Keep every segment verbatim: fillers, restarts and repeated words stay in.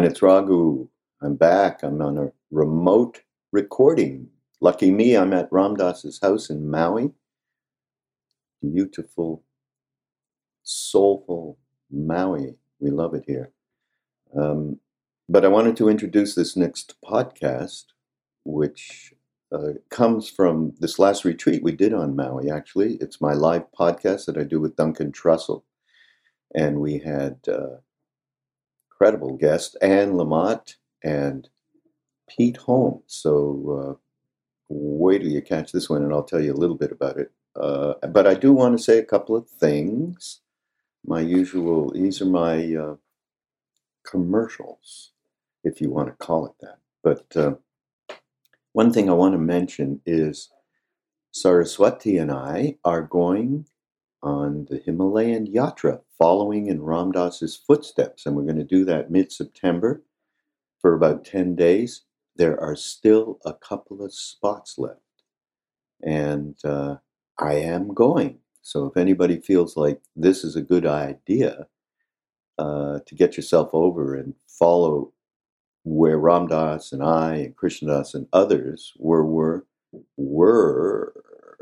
It's Raghu. I'm back. I'm on a remote recording. Lucky me, I'm at Ram Dass's house in Maui. Beautiful, soulful Maui. We love it here. Um, but I wanted to introduce this next podcast, which uh, comes from this last retreat we did on Maui, actually. It's my live podcast that I do with Duncan Trussell. And we had uh, incredible guest, Anne Lamott and Pete Holmes. So uh, wait till you catch this one, and I'll tell you a little bit about it. Uh, but I do want to say a couple of things. My usual, these are my uh, commercials, if you want to call it that. But uh, one thing I want to mention is Saraswati and I are going on the Himalayan Yatra, following in Ram Dass's footsteps. And we're going to do that mid-September for about ten days. There are still a couple of spots left. And uh, I am going. So if anybody feels like this is a good idea uh, to get yourself over and follow where Ram Dass and I and Krishnadas and others were, were, were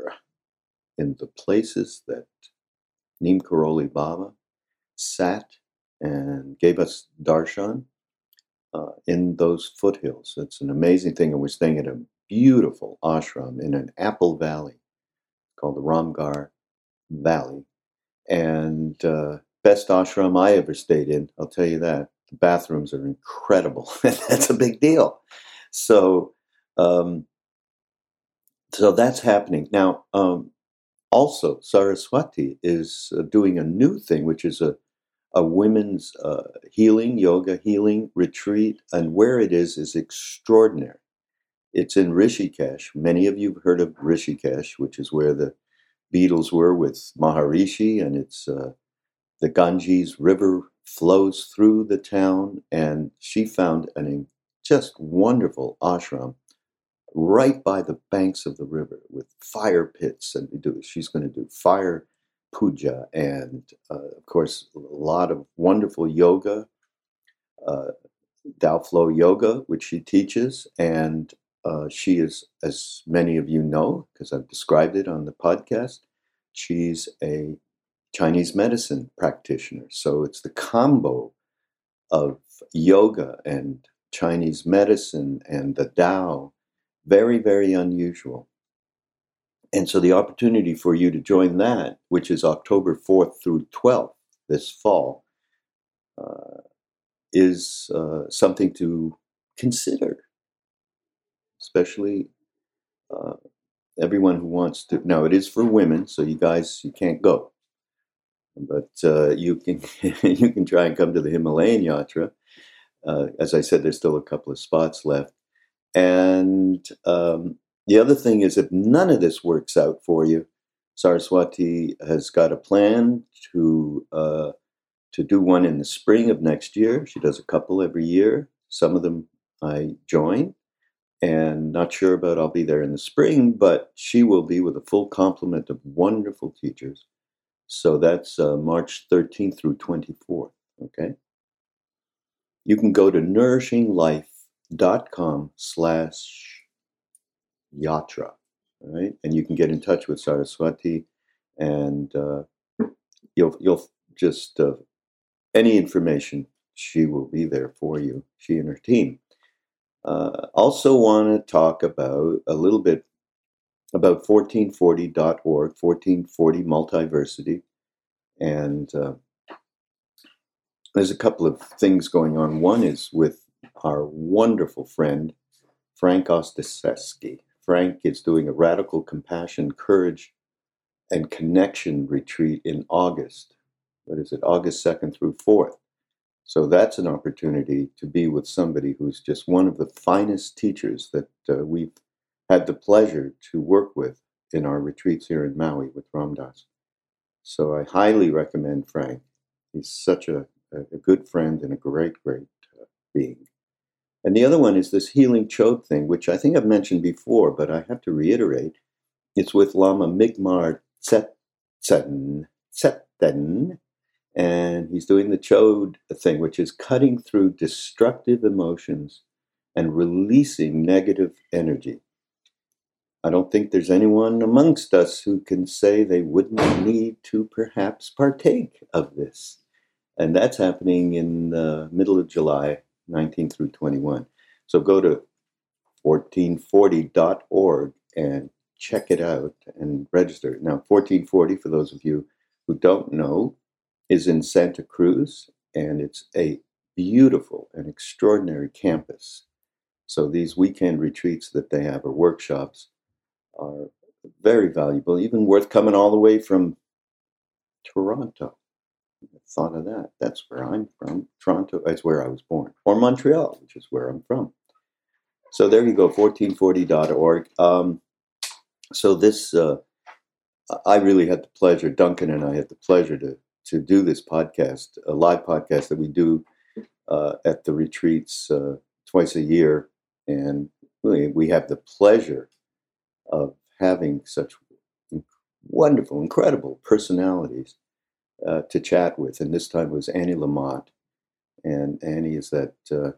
in the places that Neem Karoli Baba sat and gave us darshan uh, in those foothills. It's an amazing thing. And we're staying at a beautiful ashram in an apple valley called the Ramgar Valley. And uh, best ashram I ever stayed in, I'll tell you that. The bathrooms are incredible. That's a big deal. So, um, so that's happening. Now, um, also, Saraswati is uh, doing a new thing, which is a, a women's uh, healing, yoga healing retreat. And where it is is extraordinary. It's in Rishikesh. Many of you have heard of Rishikesh, which is where the Beatles were with Maharishi, and it's uh, the Ganges River flows through the town, and she found an just wonderful ashram right by the banks of the river with fire pits, and do, she's going to do fire puja, and uh, of course a lot of wonderful yoga, uh, Tao Flow Yoga, which she teaches, and uh, she is, as many of you know, because I've described it on the podcast, she's a Chinese medicine practitioner. So it's the combo of yoga and Chinese medicine and the Tao, very, very unusual. And so the opportunity for you to join that, which is October fourth through twelfth this fall, uh, is uh, something to consider, especially uh, everyone who wants to. Now, it is for women, so you guys, you can't go. But uh, you can you can try and come to the Himalayan Yatra. Uh, as I said, there's still a couple of spots left. And um, the other thing is, if none of this works out for you, Saraswati has got a plan to uh, to do one in the spring of next year. She does a couple every year. Some of them I join, and not sure about I'll be there in the spring, but she will be with a full complement of wonderful teachers. So that's uh, March thirteenth through twenty-fourth, okay? You can go to nourishinglife.com slash yatra, all right? And you can get in touch with Saraswati, and uh, you'll you'll just, uh, any information, she will be there for you, she and her team. Uh, also want to talk about a little bit about fourteen forty dot org, fourteen forty Multiversity, and uh, there's a couple of things going on. One is with our wonderful friend, Frank Ostaseski. Frank is doing a Radical Compassion, Courage, and Connection retreat in August. What is it? August second through fourth. So that's an opportunity to be with somebody who's just one of the finest teachers that uh, we've had the pleasure to work with in our retreats here in Maui with Ram Dass. So I highly recommend Frank. He's such a, a good friend and a great, great uh, being. And the other one is this Healing Chode thing, which I think I've mentioned before, but I have to reiterate. It's with Lama Migmar Tsetsen, Tsetsen, And he's doing the chode thing, which is cutting through destructive emotions and releasing negative energy. I don't think there's anyone amongst us who can say they wouldn't need to perhaps partake of this. And that's happening in the middle of July, nineteen through twenty-one. So go to fourteen forty dot org and check it out and register. Now, fourteen forty, for those of you who don't know, is in Santa Cruz, and it's a beautiful and extraordinary campus. So these weekend retreats that they have, or workshops, are very valuable, even worth coming all the way from Toronto. I thought of that. That's where I'm from. Toronto is where I was born. Or Montreal, which is where I'm from. So there you go, fourteen forty dot org. Um, so this, uh, I really had the pleasure, Duncan and I had the pleasure to to do this podcast, a live podcast that we do uh, at the retreats uh, twice a year. And really, we have the pleasure of having such wonderful, incredible personalities uh, to chat with. And this time was Annie Lamott. And Annie is that uh,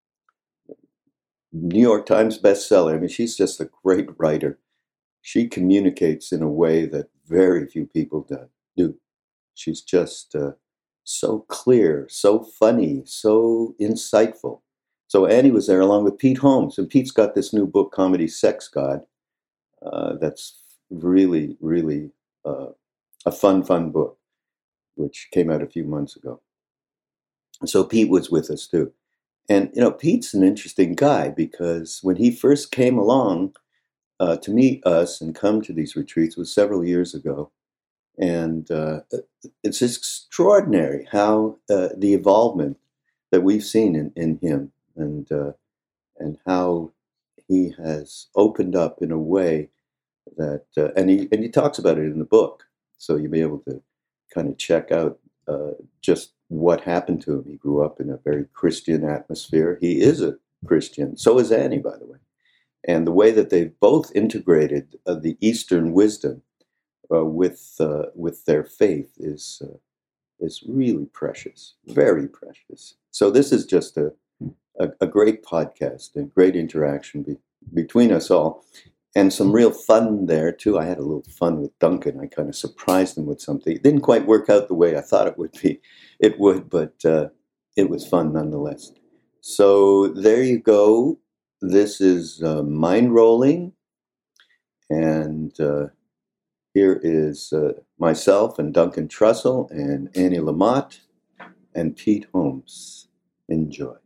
New York Times bestseller. I mean, she's just a great writer. She communicates in a way that very few people do. She's just uh, so clear, so funny, so insightful. So Annie was there along with Pete Holmes. And Pete's got this new book, Comedy Sex God, uh, that's really, really uh, a fun, fun book, which came out a few months ago. And so Pete was with us too. And, you know, Pete's an interesting guy because when he first came along uh, to meet us and come to these retreats was several years ago. And uh, it's extraordinary how uh, the involvement that we've seen in, in him and uh, and how he has opened up in a way that, uh, and he and he talks about it in the book. So you'll be able to kind of check out uh, just what happened to him. He grew up in a very Christian atmosphere. He is a Christian. So is Annie, by the way. And the way that they've both integrated uh, the Eastern wisdom uh, with uh, with their faith is uh, is really precious, very precious. So this is just a a, a great podcast and great interaction be, between us all. And some real fun there, too. I had a little fun with Duncan. I kind of surprised him with something. It didn't quite work out the way I thought it would be. It would, but uh, it was fun nonetheless. So there you go. This is uh, Mind Rolling. And uh, here is uh, myself and Duncan Trussell and Annie Lamott and Pete Holmes. Enjoy.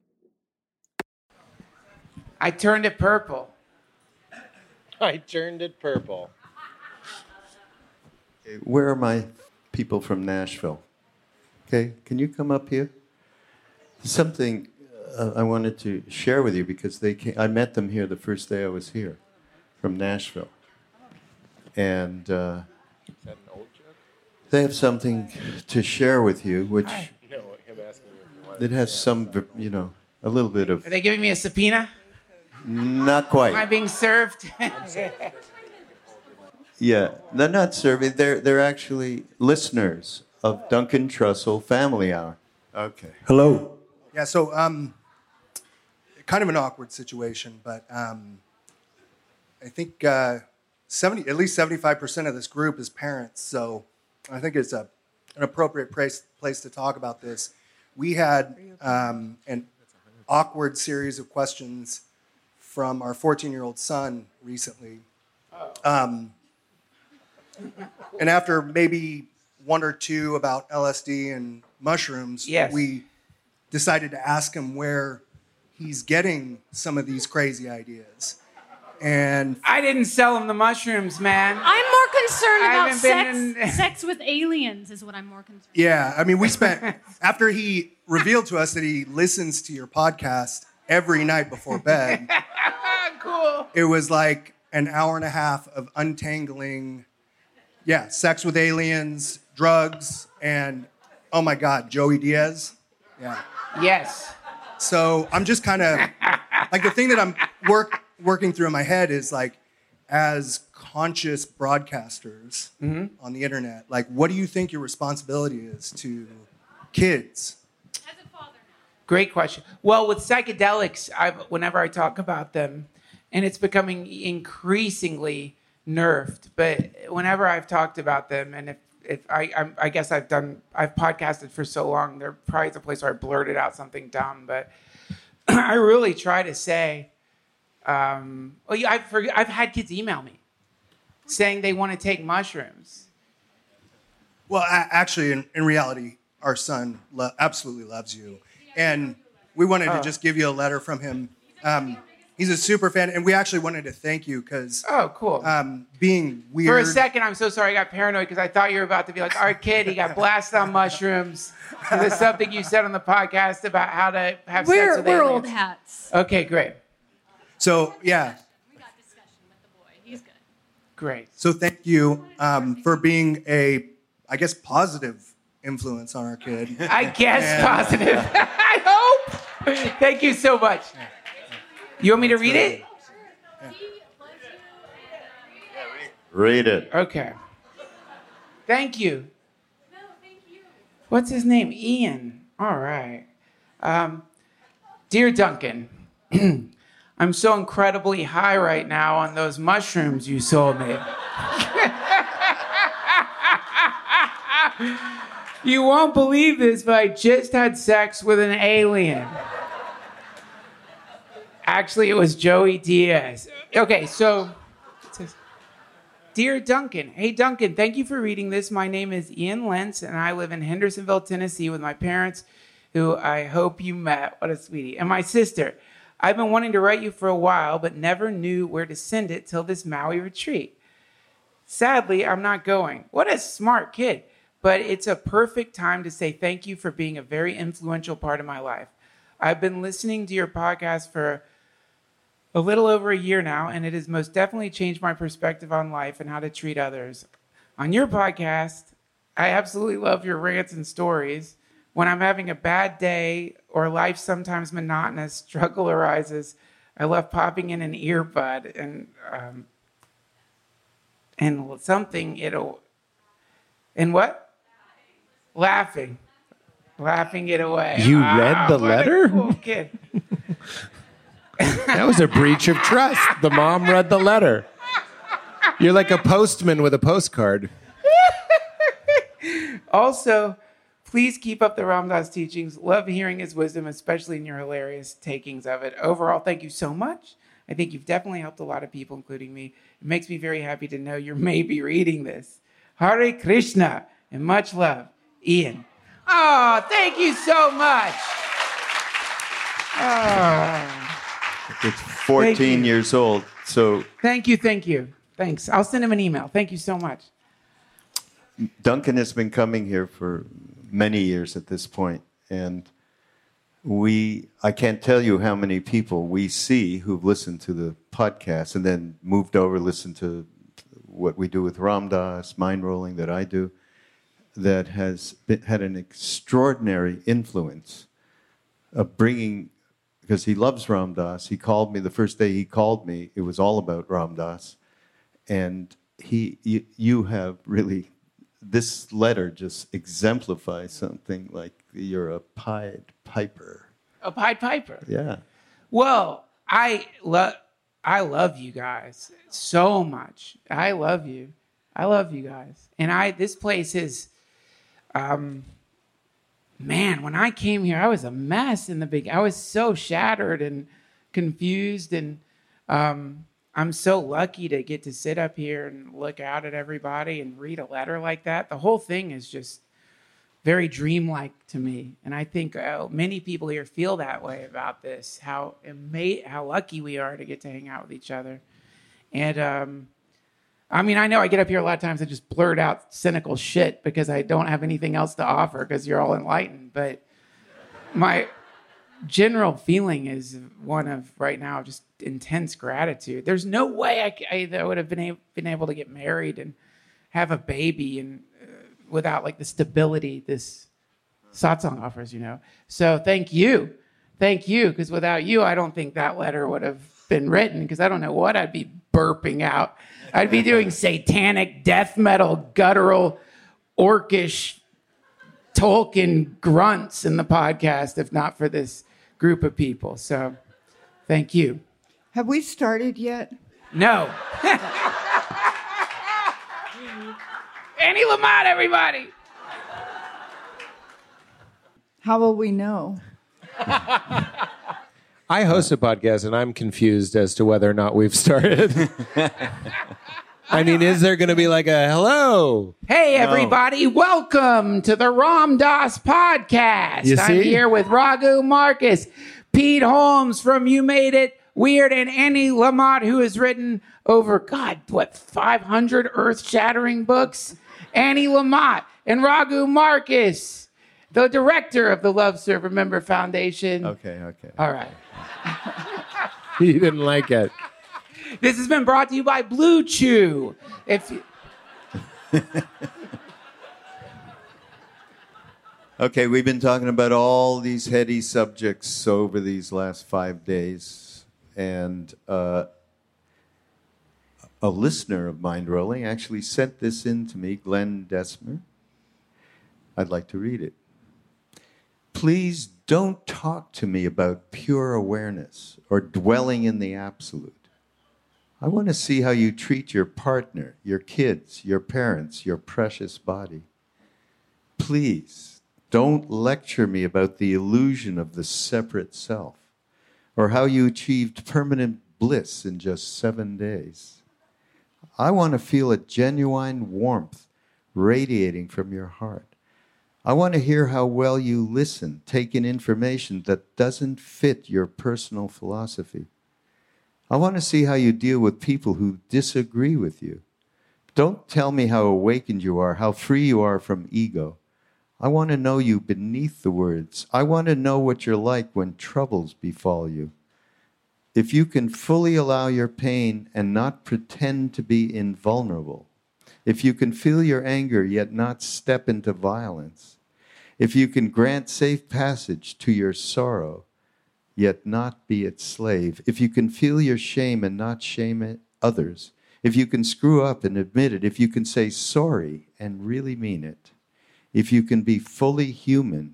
I turned it purple. I turned it purple. Where are my people from Nashville? Okay, can you come up here? Something uh, I wanted to share with you because they came, I met them here the first day I was here, from Nashville, and uh, Is that an old joke? they have something to share with you, which No, him asking you if you wanted it has some, you know, a little bit of Are they giving me a subpoena? not Am I quite. being served? Yeah, they're not serving. They're they're actually listeners of Duncan Trussell Family Hour. Okay. Hello. Yeah, so um, kind of an awkward situation, but um, I think uh, seventy, at least seventy-five percent of this group is parents, so I think it's a an appropriate place place to talk about this. We had um, an awkward series of questions from our fourteen-year-old son recently. Um, and after maybe one or two about L S D and mushrooms, Yes. we decided to ask him where he's getting some of these crazy ideas. And I didn't sell him the mushrooms, man. I'm more concerned I about haven't sex. been in- Sex with aliens is what I'm more concerned. yeah, I mean, we spent, after he revealed to us that he listens to your podcast every night before bed, Cool. it was like an hour and a half of untangling, yeah, sex with aliens, drugs, and oh my God, Joey Diaz. Yeah. Yes. So I'm just kind of like the thing that I'm work working through in my head is like, as conscious broadcasters Mm-hmm. on the internet, like, what do you think your responsibility is to kids? As a father now. Great question. Well, with psychedelics, I've, whenever I talk about them, and it's becoming increasingly nerfed, but whenever I've talked about them, and if, if I, I, I guess I've done, I've podcasted for so long, there probably is a place where I blurted out something dumb, but I really try to say, um, well, yeah, I've, forg- I've had kids email me saying they want to take mushrooms. Well, a- actually, in, in reality, our son lo- absolutely loves you. And we wanted Oh. to just give you a letter from him. Um, he's a super fan, and we actually wanted to thank you because Oh, cool. um, being weird. For a second, I'm so sorry I got paranoid because I thought you were about to be like, our kid, he got blasted on mushrooms. There's something you said on the podcast about how to have sex We're, with we're aliens. old hats. Okay, great. So, yeah. We got discussion with the boy. He's good. Great. So thank you um, for being a, I guess, positive influence on our kid. I guess And- positive. I hope. Thank you so much. You want me to read it? Read it. Okay. Thank you. No, thank you. What's his name? Ian. All right. Um, Dear Duncan, I'm so incredibly high right now on those mushrooms you sold me. You won't believe this, but I just had sex with an alien. Actually, it was Joey Diaz. Okay, so it says, Dear Duncan, hey Duncan, thank you for reading this. My name is Ian Lentz, and I live in Hendersonville, Tennessee with my parents, who I hope you met. What a sweetie. And my sister. I've been wanting to write you for a while, but never knew where to send it till this Maui retreat. Sadly, I'm not going. What a smart kid. But it's a perfect time to say thank you for being a very influential part of my life. I've been listening to your podcast for a little over a year now, and it has most definitely changed my perspective on life and how to treat others. On your podcast, I absolutely love your rants and stories. When I'm having a bad day or life sometimes monotonous, struggle arises, I love popping in an earbud and um, and something it'll and what? Laughing. Laughing it away. You read the what a letter? cool kid. That was a breach of trust. The mom read the letter. You're like a postman with a postcard. Also, please keep up the Ram Dass teachings. Love hearing his wisdom, especially in your hilarious takings of it. Overall, thank you so much. I think you've definitely helped a lot of people, including me. It makes me very happy to know you're maybe reading this. Hare Krishna, and much love, Ian. Oh, thank you so much. Oh, It's fourteen you. years old, so thank you, thank you. Thanks. I'll send him an email. Thank you so much. Duncan has been coming here for many years at this point, and we I can't tell you how many people we see who've listened to the podcast and then moved over, listened to what we do with Ram Dass, mind rolling that I do, that has been, had an extraordinary influence of bringing, because he loves Ram Dass. He called me the first day he called me. It was all about Ram Dass, and he you, you have really. This letter just exemplifies something like you're a Pied Piper. A Pied Piper. Yeah. Well, I love I love you guys so much. I love you. I love you guys. And I this place is um man, when I came here, I was a mess in the beginning. I was so shattered and confused, and um I'm so lucky to get to sit up here and look out at everybody and read a letter like that. The whole thing is just very dreamlike to me. And I think uh, many people here feel that way about this, how ama- how lucky we are to get to hang out with each other. And um, I mean, I know I get up here a lot of times and just blurt out cynical shit because I don't have anything else to offer because you're all enlightened. But my general feeling is one of right now just intense gratitude. There's no way I, c- I would have been, a- been able to get married and have a baby and uh, without like the stability this satsang offers, you know. So thank you, thank you, because without you, I don't think that letter would have been written, because I don't know what I'd be burping out. I'd be doing satanic death metal, guttural, orcish Tolkien grunts in the podcast if not for this group of people. So thank you. Have we started yet? No. Annie Lamott, everybody. How will we know? I host a podcast, and I'm confused as to whether or not we've started. I mean, is there going to be like a hello? Hey, everybody. No. Welcome to the Ram Dass podcast. You see? I'm here with Raghu Marcus, Pete Holmes from You Made It Weird, and Annie Lamott, who has written over, God, what, five hundred earth-shattering books? Annie Lamott and Raghu Marcus, the director of the Love Serve Remember Foundation. Okay, okay. All right. He didn't like it. This has been brought to you by Blue Chew. If you... Okay, we've been talking about all these heady subjects over these last five days. And uh, a listener of Mind Rolling actually sent this in to me, Glenn Desmer. I'd like to read it. Please don't talk to me about pure awareness or dwelling in the absolute. I want to see how you treat your partner, your kids, your parents, your precious body. Please don't lecture me about the illusion of the separate self or how you achieved permanent bliss in just seven days. I want to feel a genuine warmth radiating from your heart. I want to hear how well you listen, take in information that doesn't fit your personal philosophy. I want to see how you deal with people who disagree with you. Don't tell me how awakened you are, how free you are from ego. I want to know you beneath the words. I want to know what you're like when troubles befall you. If you can fully allow your pain and not pretend to be invulnerable, if you can feel your anger yet not step into violence, if you can grant safe passage to your sorrow, yet not be its slave, if you can feel your shame and not shame others, if you can screw up and admit it, if you can say sorry and really mean it, if you can be fully human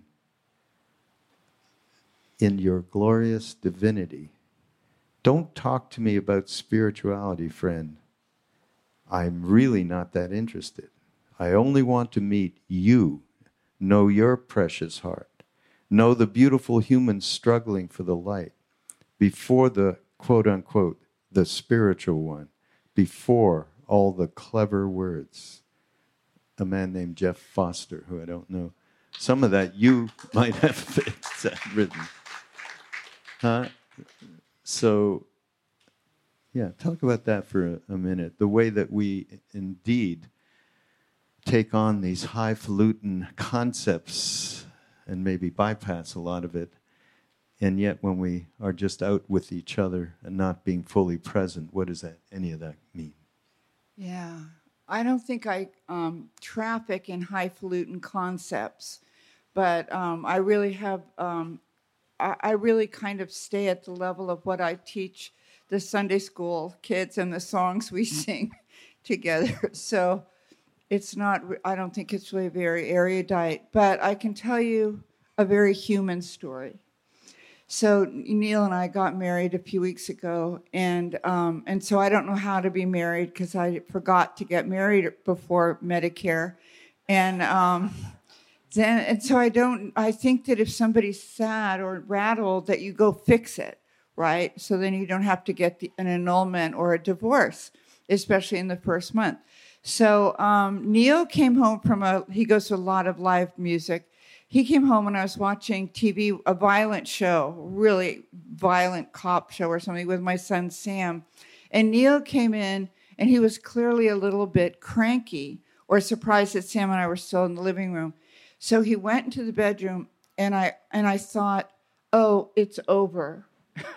in your glorious divinity, don't talk to me about spirituality, friend. I'm really not that interested. I only want to meet you, know your precious heart. Know the beautiful humans struggling for the light before the quote-unquote, the spiritual one, before all the clever words. A man named Jeff Foster, who I don't know. Some of that you might have written. Huh? So, yeah, talk about that for a, a minute. The way that we indeed take on these highfalutin concepts and maybe bypass a lot of it. And yet when we are just out with each other and not being fully present, what does that, any of that mean? Yeah. I don't think I um, traffic in highfalutin concepts, but um, I really have, um, I, I really kind of stay at the level of what I teach the Sunday school kids and the songs we sing together. So it's not, I don't think it's really very erudite, but I can tell you a very human story. So Neil and I got married a few weeks ago, and um, and so I don't know how to be married because I forgot to get married before Medicare, and um, then and so I don't. I think that if somebody's sad or rattled, that you go fix it, right? So then you don't have to get the, an annulment or a divorce, especially in the first month. So um, Neil came home from a. He goes to a lot of live music. He came home when I was watching T V, a violent show, really violent cop show or something with my son Sam. And Neil came in, and he was clearly a little bit cranky or surprised that Sam and I were still in the living room. So he went into the bedroom, and I and I thought, oh, it's over.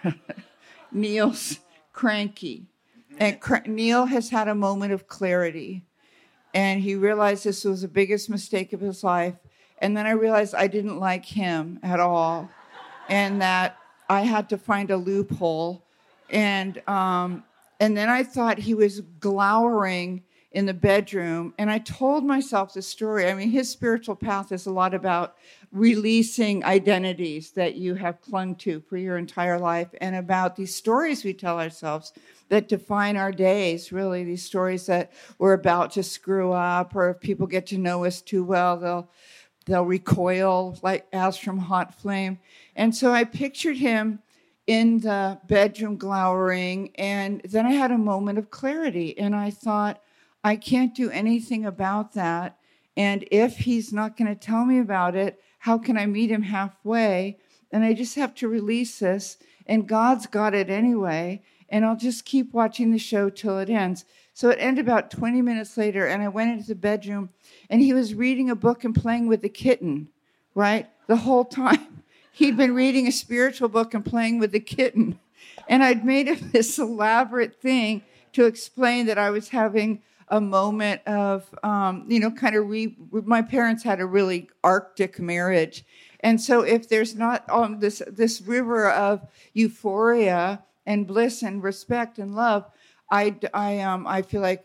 Neil's cranky. And cr- Neil has had a moment of clarity, and he realized this was the biggest mistake of his life. And then I realized I didn't like him at all, and that I had to find a loophole. And um, and then I thought he was glowering in the bedroom, and I told myself this story. I mean, his spiritual path is a lot about releasing identities that you have clung to for your entire life, and about these stories we tell ourselves that define our days, really, these stories that we're about to screw up, or if people get to know us too well, they'll they'll recoil like as from hot flame. And so I pictured him in the bedroom glowering, and then I had a moment of clarity, and I thought, I can't do anything about that, and if he's not going to tell me about it, how can I meet him halfway? And I just have to release this, and God's got it anyway, and I'll just keep watching the show till it ends. So it ended about twenty minutes later, and I went into the bedroom, and he was reading a book and playing with the kitten, right? The whole time. He'd been reading a spiritual book and playing with the kitten. And I'd made it this elaborate thing to explain that I was having a moment of, um, you know, kind of re- my parents had a really Arctic marriage. And so if there's not um, this this river of euphoria and bliss and respect and love, I, I, um, I feel like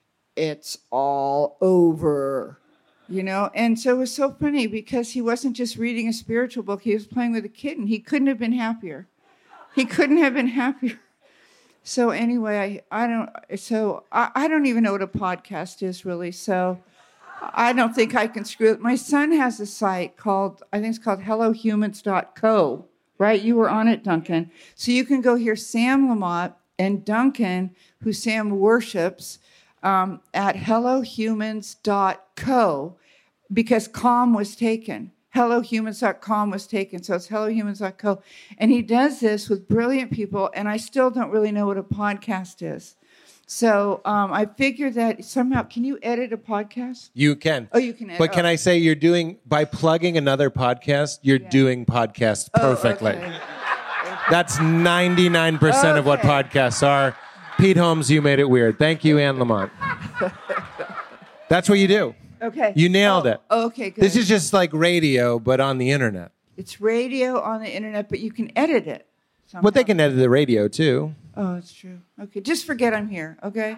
it's all over, you know? And so it was so funny because he wasn't just reading a spiritual book, he was playing with a kitten. He couldn't have been happier. He couldn't have been happier. So anyway, I, I don't, so I, I don't even know what a podcast is really. So I don't think I can screw it. My son has a site called, I think it's called hello humans dot co, right? You were on it, Duncan. So you can go hear Sam Lamott and Duncan, who Sam worships, um, at hello humans dot co, because com was taken. hello humans dot com was taken, so it's hello humans dot co. And he does this with brilliant people, and I still don't really know what a podcast is. So um, I figured that somehow, can you edit a podcast? You can. Oh, you can edit. But can oh. I say you're doing, by plugging another podcast, you're Yeah. doing podcast perfectly. Oh, okay. That's ninety-nine percent of what Okay. podcasts are. Pete Holmes, you made it weird. Thank you, Anne Lamont. That's what you do. Okay. You nailed Oh, it. Okay, good. This is just like radio, but on the internet. It's radio on the internet, but you can edit it. Somehow. Well, they can edit the radio, too. Oh, it's true. Okay, just forget I'm here, okay?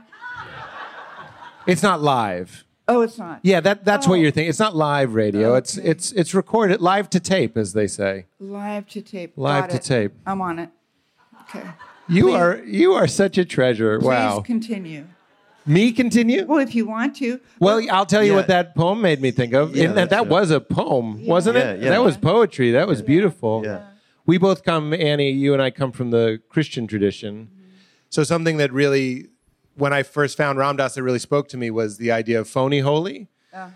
It's not live. Oh, it's not. Yeah, that, that's Oh. what you're thinking. It's not live radio. It's Okay. it's it's recorded, live to tape, as they say. Live to tape. Live Got to it. tape. I'm on it. Okay. You Please- are you are such a treasure. Please Wow. continue. Me continue? Well, if you want to. Well, I'll tell you Yeah. what that poem made me think of. Yeah, And that, that that's- was a poem, wasn't Yeah, it? yeah. That was poetry. That was beautiful. Yeah. We both come, Annie, you and I come from the Christian tradition. So something that really, when I first found Ram Dass, that really spoke to me was the idea of phony holy. Uh-huh.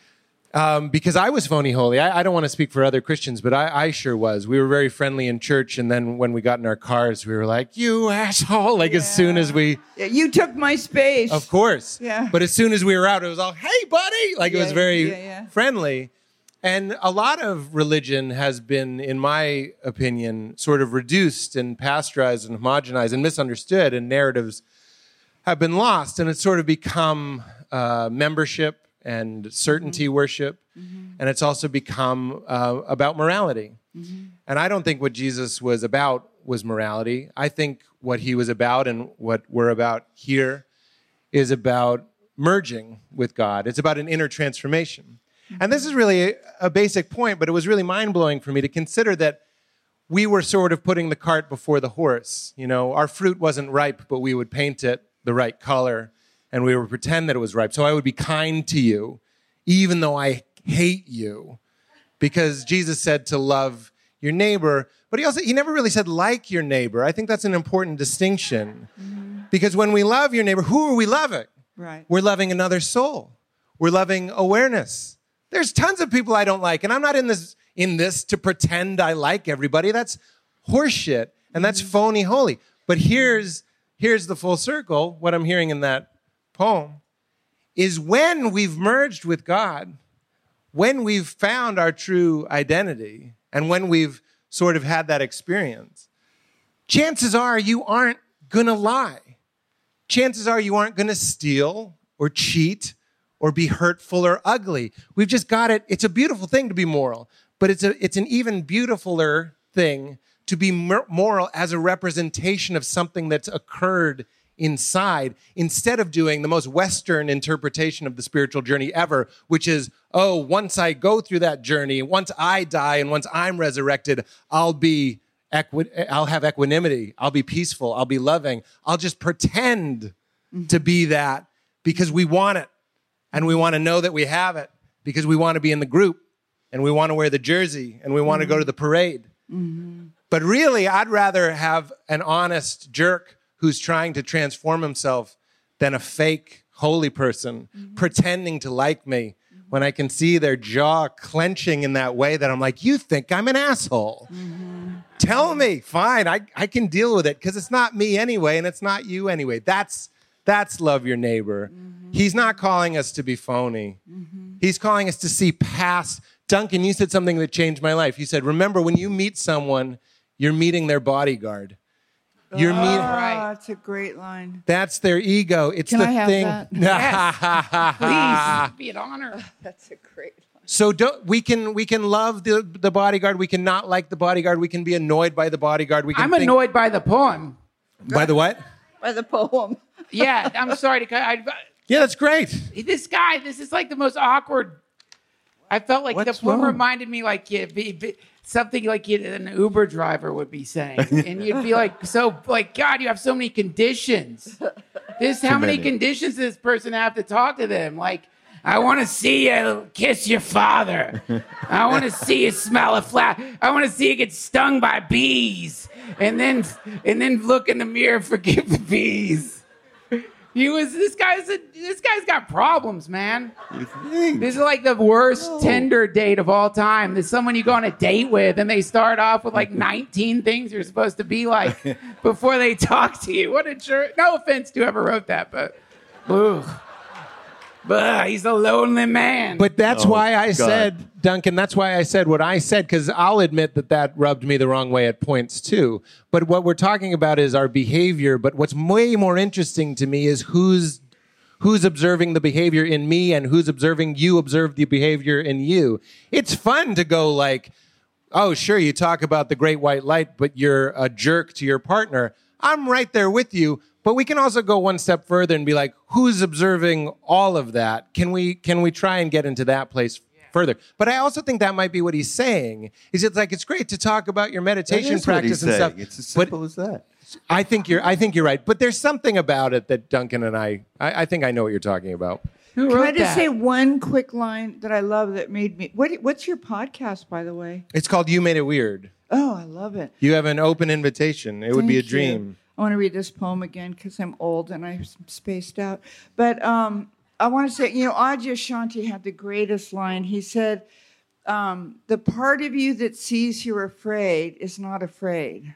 Um, because I was phony holy. I, I don't want to speak for other Christians, but I, I sure was. We were very friendly in church, and then when we got in our cars, we were like, you asshole, like as soon as we... Yeah, you took my space. Of course. Yeah. But as soon as we were out, it was all, hey, buddy. Like it was Yeah, very yeah, yeah. friendly. And a lot of religion has been, in my opinion, sort of reduced and pasteurized and homogenized and misunderstood, and narratives have been lost. And it's sort of become uh, membership and certainty Mm-hmm. worship. And it's also become uh, about morality. Mm-hmm. And I don't think what Jesus was about was morality. I think what he was about and what we're about here is about merging with God. It's about an inner transformation. And this is really a, a basic point, but it was really mind-blowing for me to consider that we were sort of putting the cart before the horse. You know, our fruit wasn't ripe, but we would paint it the right color, and we would pretend that it was ripe. So I would be kind to you, even though I hate you, because Jesus said to love your neighbor, but he also, he never really said like your neighbor. I think that's an important distinction, mm-hmm. because when we love your neighbor, who are we loving? Right. We're loving another soul. We're loving awareness. There's tons of people I don't like, and I'm not in this in this to pretend I like everybody. That's horseshit, and that's phony holy. But here's here's the full circle. What I'm hearing in that poem is when we've merged with God, when we've found our true identity, and when we've sort of had that experience, chances are you aren't gonna lie. Chances are you aren't gonna steal or cheat or be hurtful or ugly. We've just got it. It's a beautiful thing to be moral, but it's a it's an even beautifuler thing to be moral as a representation of something that's occurred inside instead of doing the most Western interpretation of the spiritual journey ever, which is, oh, once I go through that journey, once I die and once I'm resurrected, I'll be equi- I'll have equanimity. I'll be peaceful. I'll be loving. I'll just pretend mm-hmm. to be that because we want it and we want to know that we have it because we want to be in the group and we want to wear the jersey and we want mm-hmm. to go to the parade. Mm-hmm. But really, I'd rather have an honest jerk who's trying to transform himself than a fake holy person mm-hmm. pretending to like me mm-hmm. when I can see their jaw clenching in that way that I'm like, you think I'm an asshole. Mm-hmm. Tell me, fine, I, I can deal with it because it's not me anyway and it's not you anyway. That's, that's love your neighbor. Mm-hmm. He's not calling us to be phony. Mm-hmm. He's calling us to see past. Duncan, you said something that changed my life. You said, remember, when you meet someone, you're meeting their bodyguard. You're oh, meeting. Right. That's a great line. That's their ego. It's Can the I have thing. That? Yes. Please, be an honor. That's a great line. So don't, we can we can love the, the bodyguard. We can not like the bodyguard. We can be annoyed by the bodyguard. We can I'm think, annoyed by the poem. By the what? By the poem. Yeah, I'm sorry to cut. I, Yeah, that's great. This guy, this is like the most awkward. I felt like What's the poem wrong? reminded me like you, be, be, something like you, an Uber driver would be saying, and you'd be like, "So, like, God, you have so many conditions. This, how many many. conditions does this person have to talk to them? Like, I want to see you kiss your father. I want to see you smell a flower. I want to see you get stung by bees, and then, and then look in the mirror, forgive the bees." He was, this guy's, a, this guy's got problems, man. This is like the worst No. Tinder date of all time. There's someone you go on a date with and they start off with like nineteen things you're supposed to be like before they talk to you. What a jerk. No offense to whoever wrote that, but, ugh. But he's a lonely man. But that's Oh, why I God. said, Duncan, that's why I said what I said, because I'll admit that that rubbed me the wrong way at points too. But what we're talking about is our behavior. But what's way more interesting to me is who's who's observing the behavior in me and who's observing you observe the behavior in you. It's fun to go like, oh, sure, you talk about the great white light, but you're a jerk to your partner. I'm right there with you. But we can also go one step further and be like, who's observing all of that? Can we can we try and get into that place further? But I also think that might be what he's saying. Is it's like it's great to talk about your That meditation is what practice he's and saying. stuff. It's as but simple as that. I think you're I think you're right. But there's something about it that Duncan and I I, I think I know what you're talking about. Who Can wrote I just that? say one quick line that I love that made me... What, what's your podcast, by the way? It's called You Made It Weird. Oh, I love it. You have an open invitation. It would be a Thank you. dream. I want to read this poem again because I'm old and I'm spaced out. But um, I want to say, you know, Adyashanti had the greatest line. He said, um, the part of you that sees you're afraid is not afraid.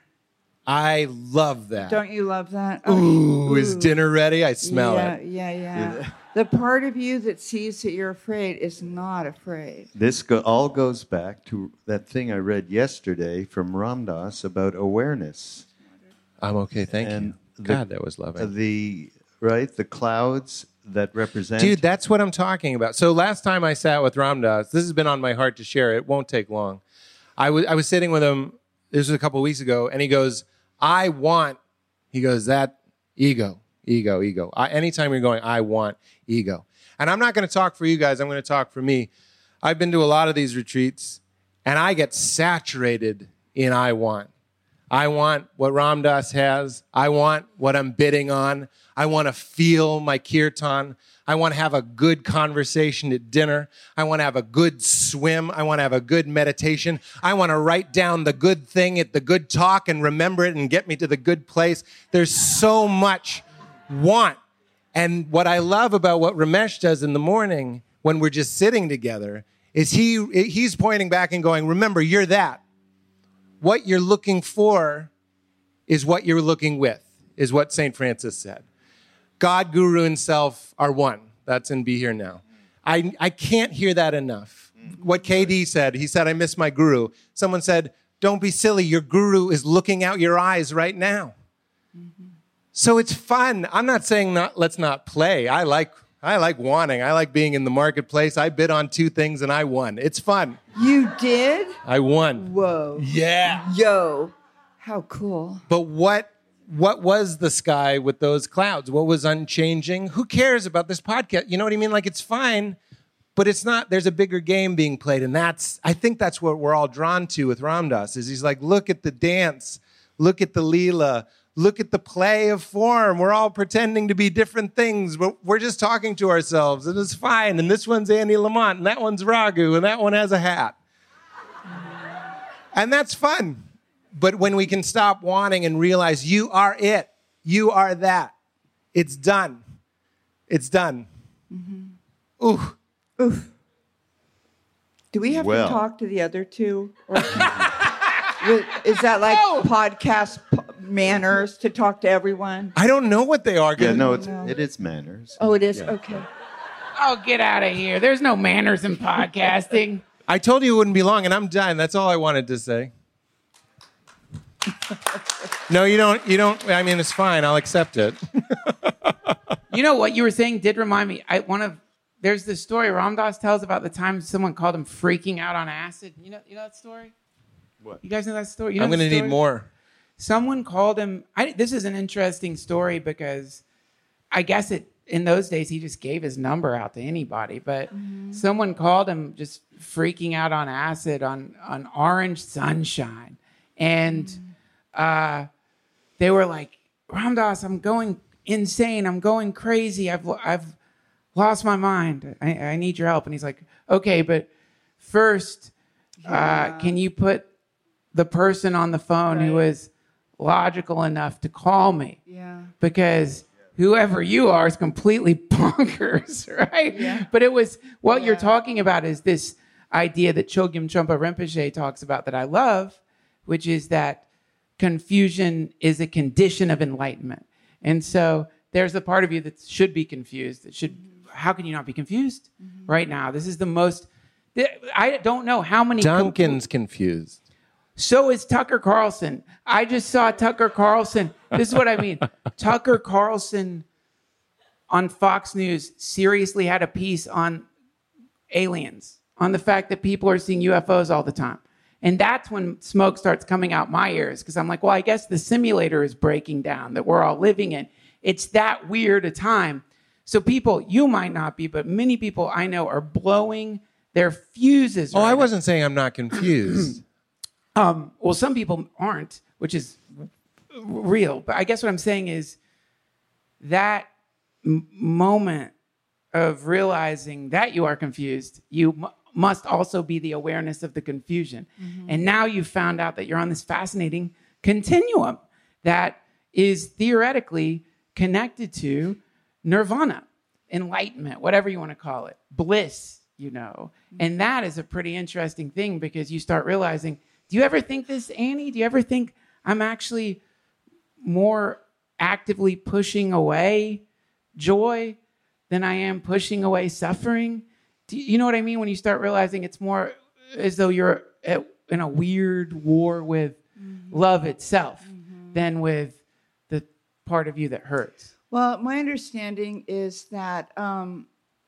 I love that. Don't you love that? Ooh, is dinner ready? I smell yeah, it. Yeah, yeah, The part of you that sees that you're afraid is not afraid. This go- all goes back to that thing I read yesterday from Ram Dass about awareness. I'm okay, thank And you. the- God, that was loving. The right, the clouds that represent. Dude, that's what I'm talking about. So last time I sat with Ram Dass, this has been on my heart to share. It won't take long. I was I was sitting with him, this was a couple of weeks ago, and he goes, I want, he goes, that ego, ego, ego. I, anytime you're going, I want ego. And I'm not going to talk for you guys. I'm going to talk for me. I've been to a lot of these retreats, and I get saturated in I want. I want what Ram Dass has. I want what I'm bidding on. I want to feel my kirtan. I want to have a good conversation at dinner. I want to have a good swim. I want to have a good meditation. I want to write down the good thing at the good talk and remember it and get me to the good place. There's so much want. And what I love about what Ramesh does in the morning when we're just sitting together is he he's pointing back and going, remember, you're that. What you're looking for is what you're looking with, is what Saint Francis said. God, Guru, and self are one. That's in Be Here Now. I, I can't hear that enough. What K D said, he said, I miss my guru. Someone said, don't be silly. Your guru is looking out your eyes right now. Mm-hmm. So it's fun. I'm not saying not, let's not play. I like I like wanting. I like being in the marketplace. I bid on two things and I won. It's fun. You did? I won. Whoa. Yeah. Yo. How cool. But what what was the sky with those clouds? What was unchanging? Who cares about this podcast? You know what I mean? Like, it's fine, but it's not. There's a bigger game being played, and that's. I think that's what we're all drawn to with Ram Dass. Is he's like, look at the dance, look at the Leela, look at the play of form. We're all pretending to be different things, but we're just talking to ourselves, and it's fine. And this one's Andy Lamont, and that one's Raghu, and that one has a hat, and that's fun. But when we can stop wanting and realize you are it, you are that, it's done. It's done. Mm-hmm. Ooh. Oof. Do we have Well. to talk to the other two? Or is that like No. podcast p- manners to talk to everyone? I don't know what they are. Yeah, no, it's, No. it is manners. Oh, it is? Yeah. Okay. Oh, get out of here. There's no manners in podcasting. I told you it wouldn't be long, and I'm done. That's all I wanted to say. No, you don't. You don't. I mean, it's fine. I'll accept it. You know what you were saying did remind me. I one of there's this story Ram Dass tells about the time someone called him freaking out on acid. You know, you know that story. What? You guys know that story? You know I'm going the to need story? more. Someone called him. I, this is an interesting story because I guess it in those days he just gave his number out to anybody. But someone called him just freaking out on acid on on Orange Sunshine, and uh, they were like, Ram Dass, I'm going insane. I'm going crazy. I've I've lost my mind. I, I need your help. And he's like, okay, but first, uh, can you put the person on the phone who Right. is logical enough to call me? Yeah. Because whoever you are is completely bonkers, right? Yeah. But it was what you're Yeah. talking about is this idea that Chogyam Trungpa Rinpoche talks about that I love, which is that confusion is a condition of enlightenment. And so there's a part of you that should be confused. That should. How can you not be confused right now? This is the most. I don't know how many. Duncan's confused. So is Tucker Carlson. I just saw Tucker Carlson. This is what I mean. Tucker Carlson on Fox News seriously had a piece on aliens, on the fact that people are seeing U F Os all the time. And that's when smoke starts coming out my ears, because I'm like, well, I guess the simulator is breaking down that we're all living in. It's that weird a time. So people, you might not be, but many people I know are blowing their fuses. Oh, right I now. wasn't saying I'm not confused. Um, well, some people aren't, which is real. But I guess what I'm saying is that m- moment of realizing that you are confused, you m- must also be the awareness of the confusion. And now you've found out that you're on this fascinating continuum that is theoretically connected to nirvana, enlightenment, whatever you want to call it, bliss, you know. And that is a pretty interesting thing because you start realizing, do you ever think this, Annie? Do you ever think I'm actually more actively pushing away joy than I am pushing away suffering? Do you know what I mean? When you start realizing it's more as though you're at, in a weird war with love itself than with the part of you that hurts. Well, my understanding is that um,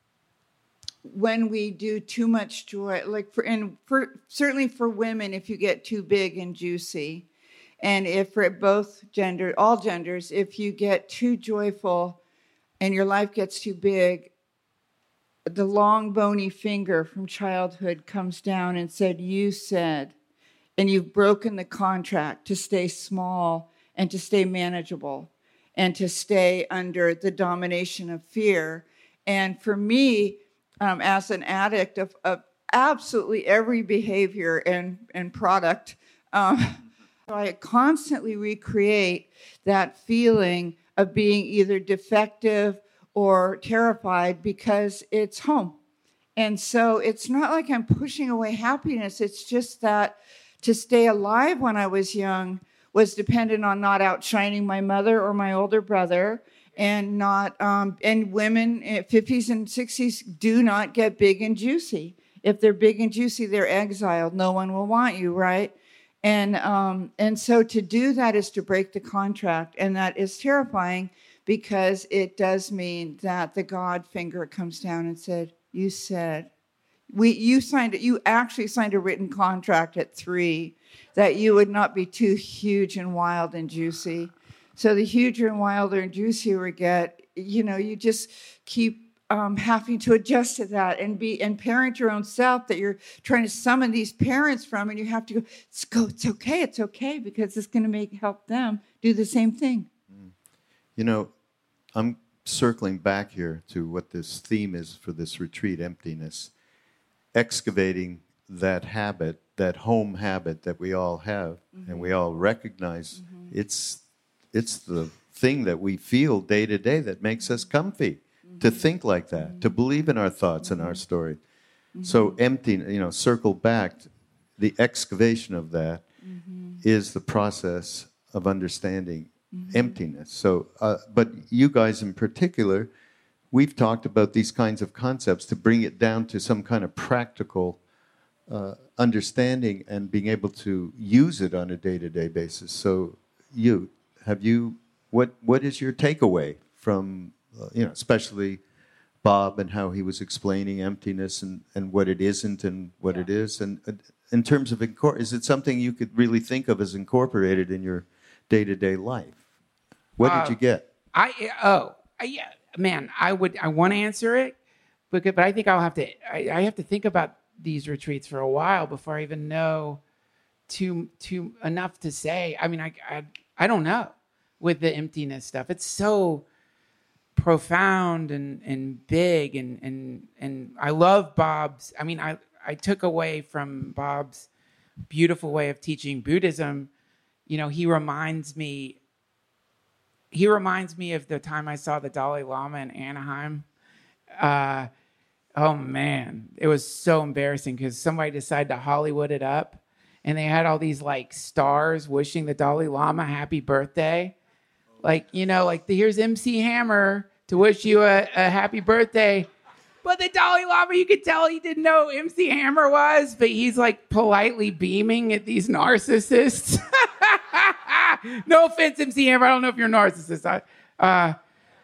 when we do too much joy, like for and for certainly for women, if you get too big and juicy, and if for both gender, all genders, if you get too joyful, and your life gets too big, the long bony finger from childhood comes down and said, "You said," and you've broken the contract to stay small and to stay manageable, and to stay under the domination of fear. And for me, um, as an addict of, of absolutely every behavior and, and product, um, I constantly recreate that feeling of being either defective or terrified because it's home. And so it's not like I'm pushing away happiness. It's just that to stay alive when I was young was dependent on not outshining my mother or my older brother, and not um, and women in fifties and sixties do not get big and juicy. If they're big and juicy, they're exiled. No one will want you, right? And um, and so to do that is to break the contract, and that is terrifying because it does mean that the God finger comes down and said, "You said." We, you signed it. You actually signed a written contract at three that you would not be too huge and wild and juicy. So the huger and wilder and juicier we get, you know, you just keep um, having to adjust to that and be and parent your own self that you're trying to summon these parents from, and you have to go, it's go, it's okay, it's okay, because it's going to make help them do the same thing. You know, I'm circling back here to what this theme is for this retreat, emptiness. Excavating that habit, that home habit that we all have, mm-hmm. and we all recognize mm-hmm. it's it's the thing that we feel day to day that makes us comfy, mm-hmm. to think like that, mm-hmm. to believe in our thoughts mm-hmm. and our story. Mm-hmm. So empty, you know, circle back, the excavation of that mm-hmm. is the process of understanding mm-hmm. emptiness. So, uh, but you guys in particular, we've talked about these kinds of concepts to bring it down to some kind of practical uh, understanding and being able to use it on a day-to-day basis. So, you have you what what is your takeaway from uh, you know, especially Bob and how he was explaining emptiness and, and what it isn't and what yeah. it is, and uh, in terms of incor- is it something you could really think of as incorporated in your day-to-day life? What uh, did you get? I oh I, yeah. Man, I would. I want to answer it, but but I think I'll have to. I, I have to think about these retreats for a while before I even know too too enough to say. I mean, I I, I don't know with the emptiness stuff. It's so profound and, and big, and and and I love Bob's. I mean, I I took away from Bob's beautiful way of teaching Buddhism. You know, he reminds me. He reminds me of the time I saw the Dalai Lama in Anaheim. Uh, oh, man. It was so embarrassing because somebody decided to Hollywood it up. And they had all these, like, stars wishing the Dalai Lama happy birthday. Like, you know, like, here's M C Hammer to wish you a, a happy birthday. But the Dalai Lama, you could tell he didn't know who M C Hammer was. But he's, like, politely beaming at these narcissists. No offense, M C Hammer. I don't know if you're a narcissist. I, uh,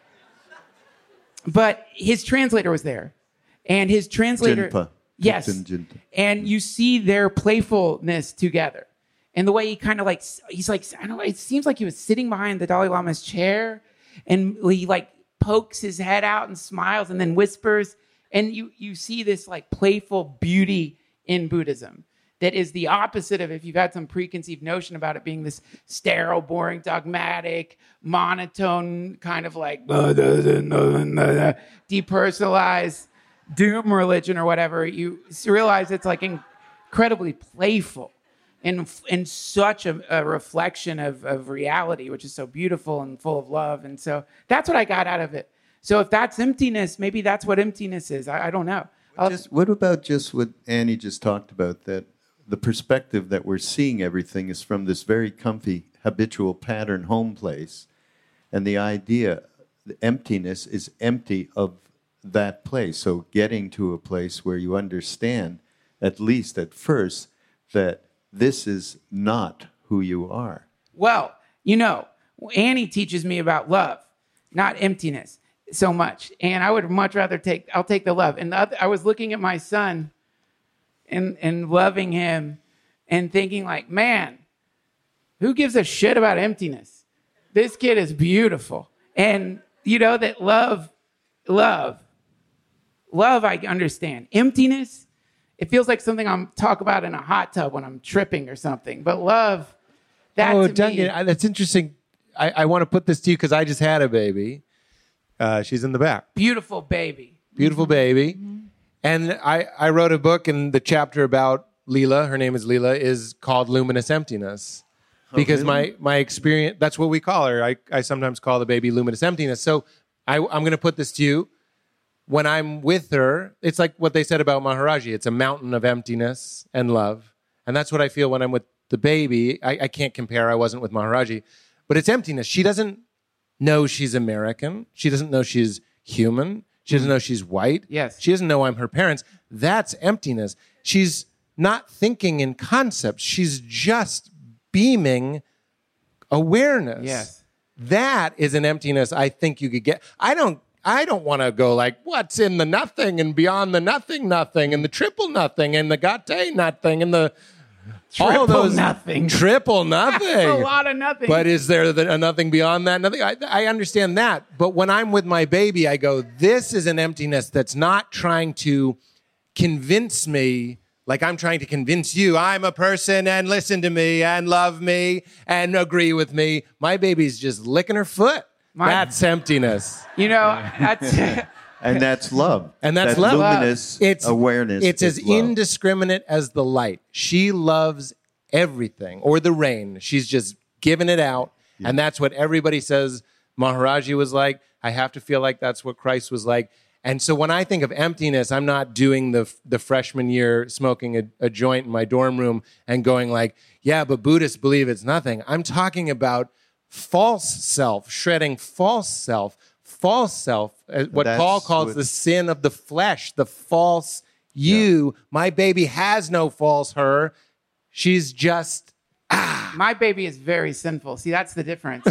but his translator was there. And his translator... Jinpa. Yes. Jinpa. And you see their playfulness together. And the way he kind of like... He's like... I don't know. It seems like he was sitting behind the Dalai Lama's chair. And he like pokes his head out and smiles and then whispers. And you, you see this like playful beauty in Buddhism. That is the opposite of if you've had some preconceived notion about it being this sterile, boring, dogmatic, monotone, kind of like depersonalized doom religion or whatever. You realize it's like incredibly playful and, and such a, a reflection of, of reality, which is so beautiful and full of love. And so that's what I got out of it. So if that's emptiness, maybe that's what emptiness is. I, I don't know. Just, what about just what Annie just talked about, that the perspective that we're seeing everything is from this very comfy, habitual pattern home place. And the idea, the emptiness is empty of that place. So getting to a place where you understand, at least at first, that this is not who you are. Well, you know, Annie teaches me about love, not emptiness so much. And I would much rather take, I'll take the love. And the other, I was looking at my son And, and loving him and thinking like, man, who gives a shit about emptiness? This kid is beautiful. And you know that love, love, love I understand. Emptiness, it feels like something I'm talk about in a hot tub when I'm tripping or something. But love, that oh, to Duncan, me, that's interesting. I, I want to put this to you because I just had a baby. Uh, she's in the back. Beautiful baby. Beautiful baby. Mm-hmm. And I, I wrote a book, and the chapter about Leela, her name is Leela, is called Luminous Emptiness. Because oh, really? my, my experience, that's what we call her. I, I sometimes call the baby Luminous Emptiness. So I, I'm going to put this to you. When I'm with her, it's like what they said about Maharaji. It's a mountain of emptiness and love. And that's what I feel when I'm with the baby. I, I can't compare. I wasn't with Maharaji. But it's emptiness. She doesn't know she's American. She doesn't know she's human. She doesn't know she's white. Yes. She doesn't know I'm her parents. That's emptiness. She's not thinking in concepts. She's just beaming awareness. Yes. That is an emptiness I think you could get. I don't I don't want to go like, what's in the nothing and beyond the nothing nothing and the triple nothing and the gate nothing and the all Triple those nothing. triple nothing. That's a lot of nothing. But is there the, a nothing beyond that? Nothing. I, I understand that. But when I'm with my baby, I go, this is an emptiness that's not trying to convince me like I'm trying to convince you I'm a person and listen to me and love me and agree with me. My baby's just licking her foot. My- That's emptiness. You know, that's And that's love. And that's that love. luminous It's awareness. It's is as love. indiscriminate as the light. She loves everything, or the rain. She's just giving it out, and that's what everybody says Maharaji was like. I have to feel like that's what Christ was like. And so when I think of emptiness, I'm not doing the the freshman year smoking a, a joint in my dorm room and going like, yeah, but Buddhists believe it's nothing. I'm talking about false self, shredding false self. False self, uh, what That's Paul calls what- the sin of the flesh, the false you. My baby has no false her. She's just, my baby is very sinful. See, that's the difference.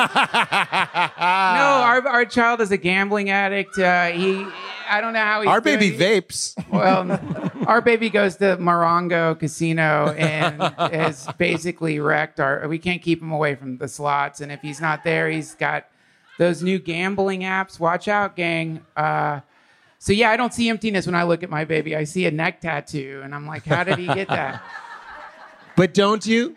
My- no, our our child is a gambling addict. Uh, he, I don't know how he's our baby doing- vapes. Well, our baby goes to Morongo Casino and has basically wrecked our. We can't keep him away from the slots, and if he's not there, he's got those new gambling apps. Watch out, gang. Uh, so yeah, I don't see emptiness when I look at my baby. I see a neck tattoo, and I'm like, how did he get that? But don't you?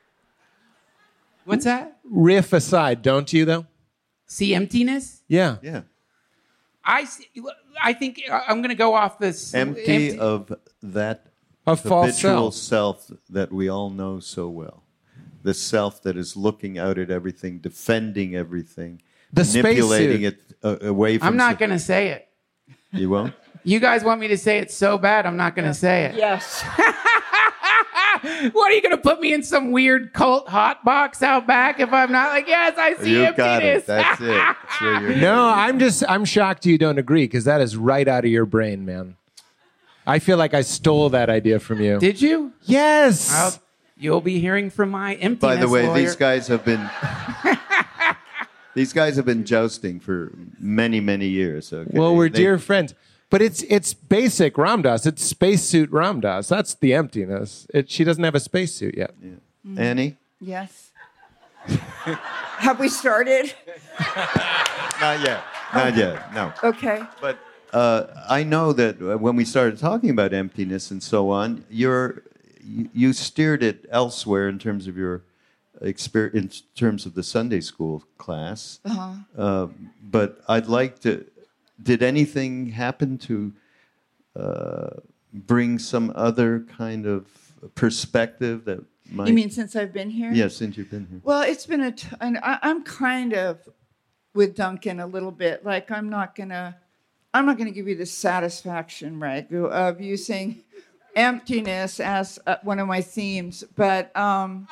What's that? Riff aside, don't you though? See emptiness? Yeah. Yeah. I see, I think I'm going to go off this Empty, of that A false habitual self. self that we all know so well. The self that is looking out at everything, defending everything, The manipulating spacesuit. it uh, away from. I'm not s- going to say it. You won't. You guys want me to say it so bad, I'm not going to say it. Yes. What, are you going to put me in some weird cult hot box out back if I'm not like, yes, I see You emptiness. got it. That's it. That's where you're. No, I'm just, I'm shocked you don't agree because that is right out of your brain, man. I feel like I stole that idea from you. Did you? yes. Well, you'll be hearing from my emptiness By the way, lawyer. these guys have been. These guys have been jousting for many, many years. Okay? Well, we're They- dear friends. But it's it's basic Ramdas. It's spacesuit Ramdas. That's the emptiness. It, she doesn't have a spacesuit yet. Yeah. Annie, Yes. Have we started? not yet. Not yet. No. Okay. But uh, I know that when we started talking about emptiness and so on, you're you, you steered it elsewhere in terms of your experience, in terms of the Sunday school class. Uh-huh. Uh, but I'd like to. Did anything happen to uh, bring some other kind of perspective that might? You mean since I've been here? Yes, since you've been here. Well, it's been a. T- and I, I'm kind of with Duncan a little bit. Like I'm not gonna. I'm not gonna give you the satisfaction, Ragu, of using emptiness as uh, one of my themes, but um,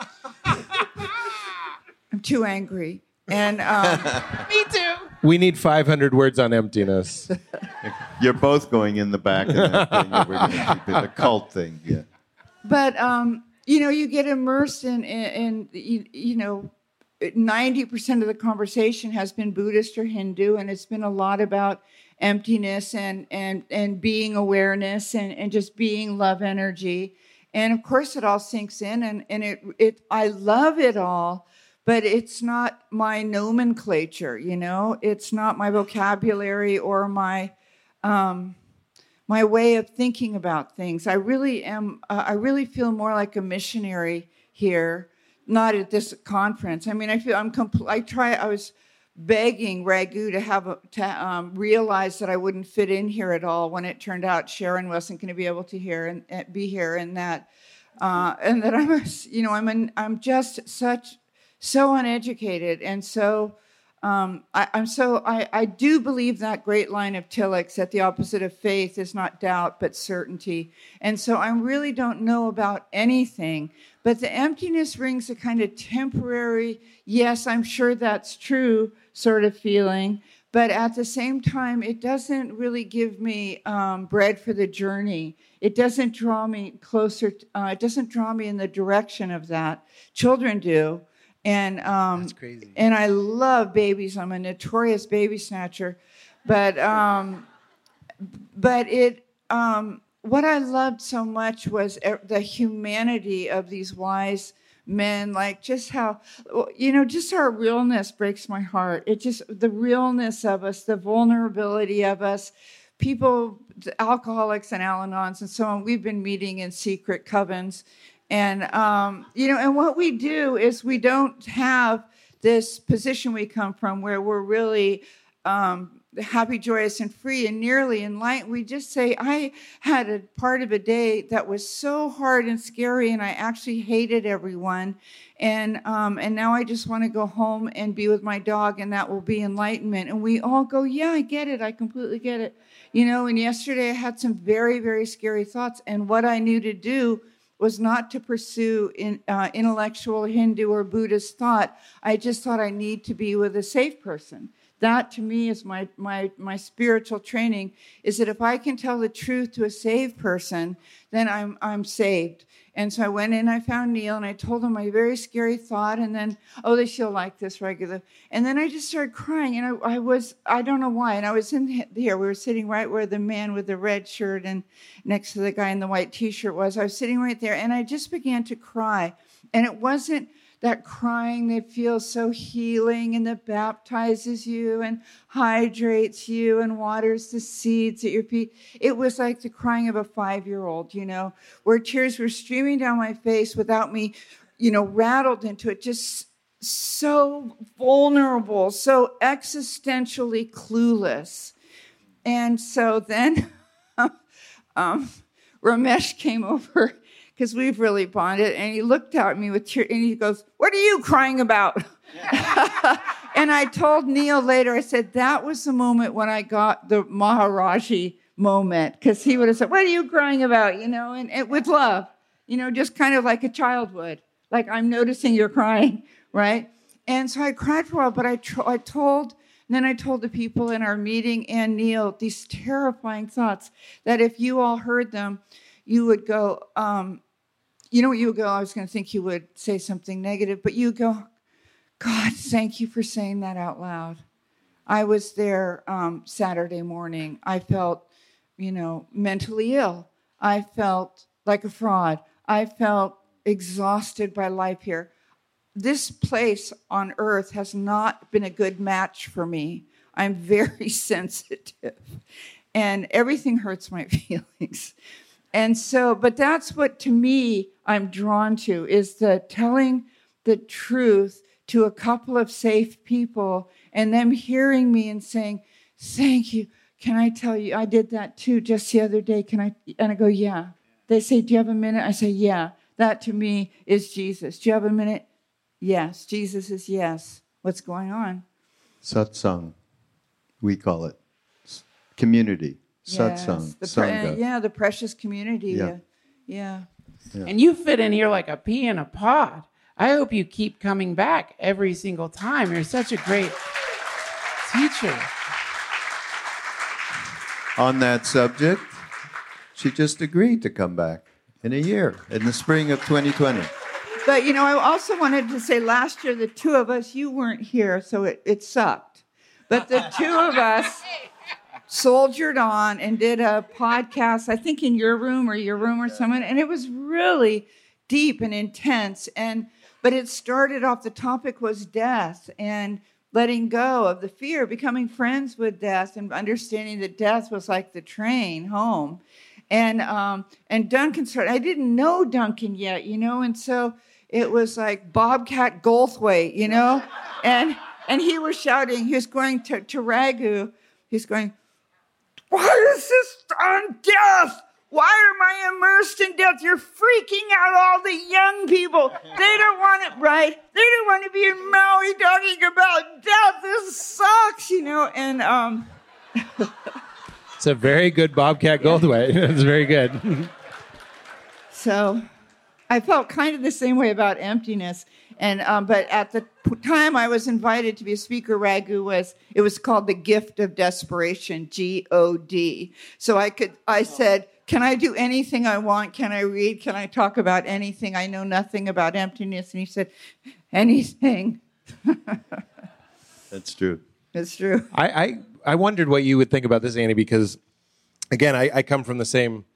I'm too angry. And um, Me too. We need five hundred words on emptiness. You're both going in the back of that thing that we're going to keep it, the cult thing. Yeah. But um, you know, you get immersed in, in, in you, you know, ninety percent of the conversation has been Buddhist or Hindu, and it's been a lot about emptiness and and and being awareness and, and just being love energy. And of course, it all sinks in, and and it it I love it all. But it's not my nomenclature, you know. It's not my vocabulary or my um, my way of thinking about things. I really am. Uh, I really feel more like a missionary here, not at this conference. I mean, I feel I'm. Compl- I try. I was begging Ragu to have a, to um, realize that I wouldn't fit in here at all. When it turned out Sharon wasn't going to be able to hear and, and be here, and that uh, and that I'm. A, you know, I'm. An, I'm just such. So uneducated, and so um, I, I'm so I, I do believe that great line of Tillich's that the opposite of faith is not doubt but certainty, and so I really don't know about anything. But the emptiness brings a kind of temporary, yes, I'm sure that's true, sort of feeling. But at the same time, it doesn't really give me um, bread for the journey. It doesn't draw me closer. To, uh, it doesn't draw me in the direction of that. Children do. And um, That's crazy. And I love babies. I'm a notorious baby snatcher, but um, but it um, what I loved so much was e- the humanity of these wise men, like just how, you know, just our realness breaks my heart. It just, the realness of us, the vulnerability of us, people, alcoholics and Al-Anons and so on, we've been meeting in secret covens. And, um, you know, and what we do is we don't have this position we come from where we're really um, happy, joyous, and free and nearly enlightened. We just say, I had a part of a day that was so hard and scary, and I actually hated everyone. And um, and now I just want to go home and be with my dog, and that will be enlightenment. And we all go, yeah, I get it. I completely get it. You know, and yesterday I had some very, very scary thoughts. And what I knew to do was not to pursue in, uh, intellectual Hindu or Buddhist thought. I just thought I need to be with a safe person. That, to me, is my, my, my spiritual training, is that if I can tell the truth to a saved person, then I'm, I'm saved. And so I went in, I found Neil, and I told him my very scary thought, and then, oh, they she'll like this regular. And then I just started crying, and I, I was, I don't know why, and I was in here. We were sitting right where the man with the red shirt and next to the guy in the white T-shirt was. I was sitting right there, and I just began to cry. And it wasn't that crying that feels so healing and that baptizes you and hydrates you and waters the seeds at your feet. It was like the crying of a five-year-old, you know, where tears were streaming down my face without me, you know, rattled into it, just so vulnerable, so existentially clueless. And so then um, Ramesh came over, because we've really bonded, and he looked at me with tears, and he goes, what are you crying about? And I told Neil later, I said, that was the moment when I got the Maharaji moment, because he would have said, what are you crying about, you know, and, and with love, you know, just kind of like a child would, like, I'm noticing you're crying, right? And so I cried for a while, but I, tr- I told, and then I told the people in our meeting and Neil these terrifying thoughts that if you all heard them, you would go, um, you know what you would go, I was going to think you would say something negative, but you would go, God, thank you for saying that out loud. I was there um, Saturday morning. I felt, you know, mentally ill. I felt like a fraud. I felt exhausted by life here. This place on earth has not been a good match for me. I'm very sensitive, and everything hurts my feelings. And so, but that's what, to me, I'm drawn to, is the telling the truth to a couple of safe people and them hearing me and saying, thank you. Can I tell you, I did that too just the other day. Can I? And I go, yeah. They say, do you have a minute? I say, yeah. That to me is Jesus. Do you have a minute? Yes. Jesus is yes. What's going on? Satsang, we call it. Community. Satsang, yes, the pre- Sangha. yeah, the precious community. Yeah. Uh, yeah. Yeah. And you fit in here like a pea in a pod. I hope you keep coming back every single time. You're such a great teacher. On that subject, she just agreed to come back in a year, in the spring of twenty twenty. But, you know, I also wanted to say last year, the two of us, you weren't here, so it, it sucked. But the two of us soldiered on and did a podcast, I think in your room or your room or someone, and it was really deep and intense. And but it started off, the topic was death and letting go of the fear, becoming friends with death and understanding that death was like the train home. And um, and Duncan started, I didn't know Duncan yet, you know, and so it was like Bobcat Goldthwait, you know, and and he was shouting, he was going to, to Raghu, he's going, why is this on death? Why am I immersed in death? You're freaking out all the young people. They don't want it, right? They don't want to be in Maui talking about death. This sucks, you know, and... um. It's a very good Bobcat Goldthwait. It's very good. So I felt kind of the same way about emptiness. And um, but at the time I was invited to be a speaker, Raghu was, it was called The Gift of Desperation, G O D. So I could, I said, can I do anything I want? Can I read? Can I talk about anything? I know nothing about emptiness. And he said, anything. That's true. It's true. I, I, I wondered what you would think about this, Annie, because, again, I, I come from the same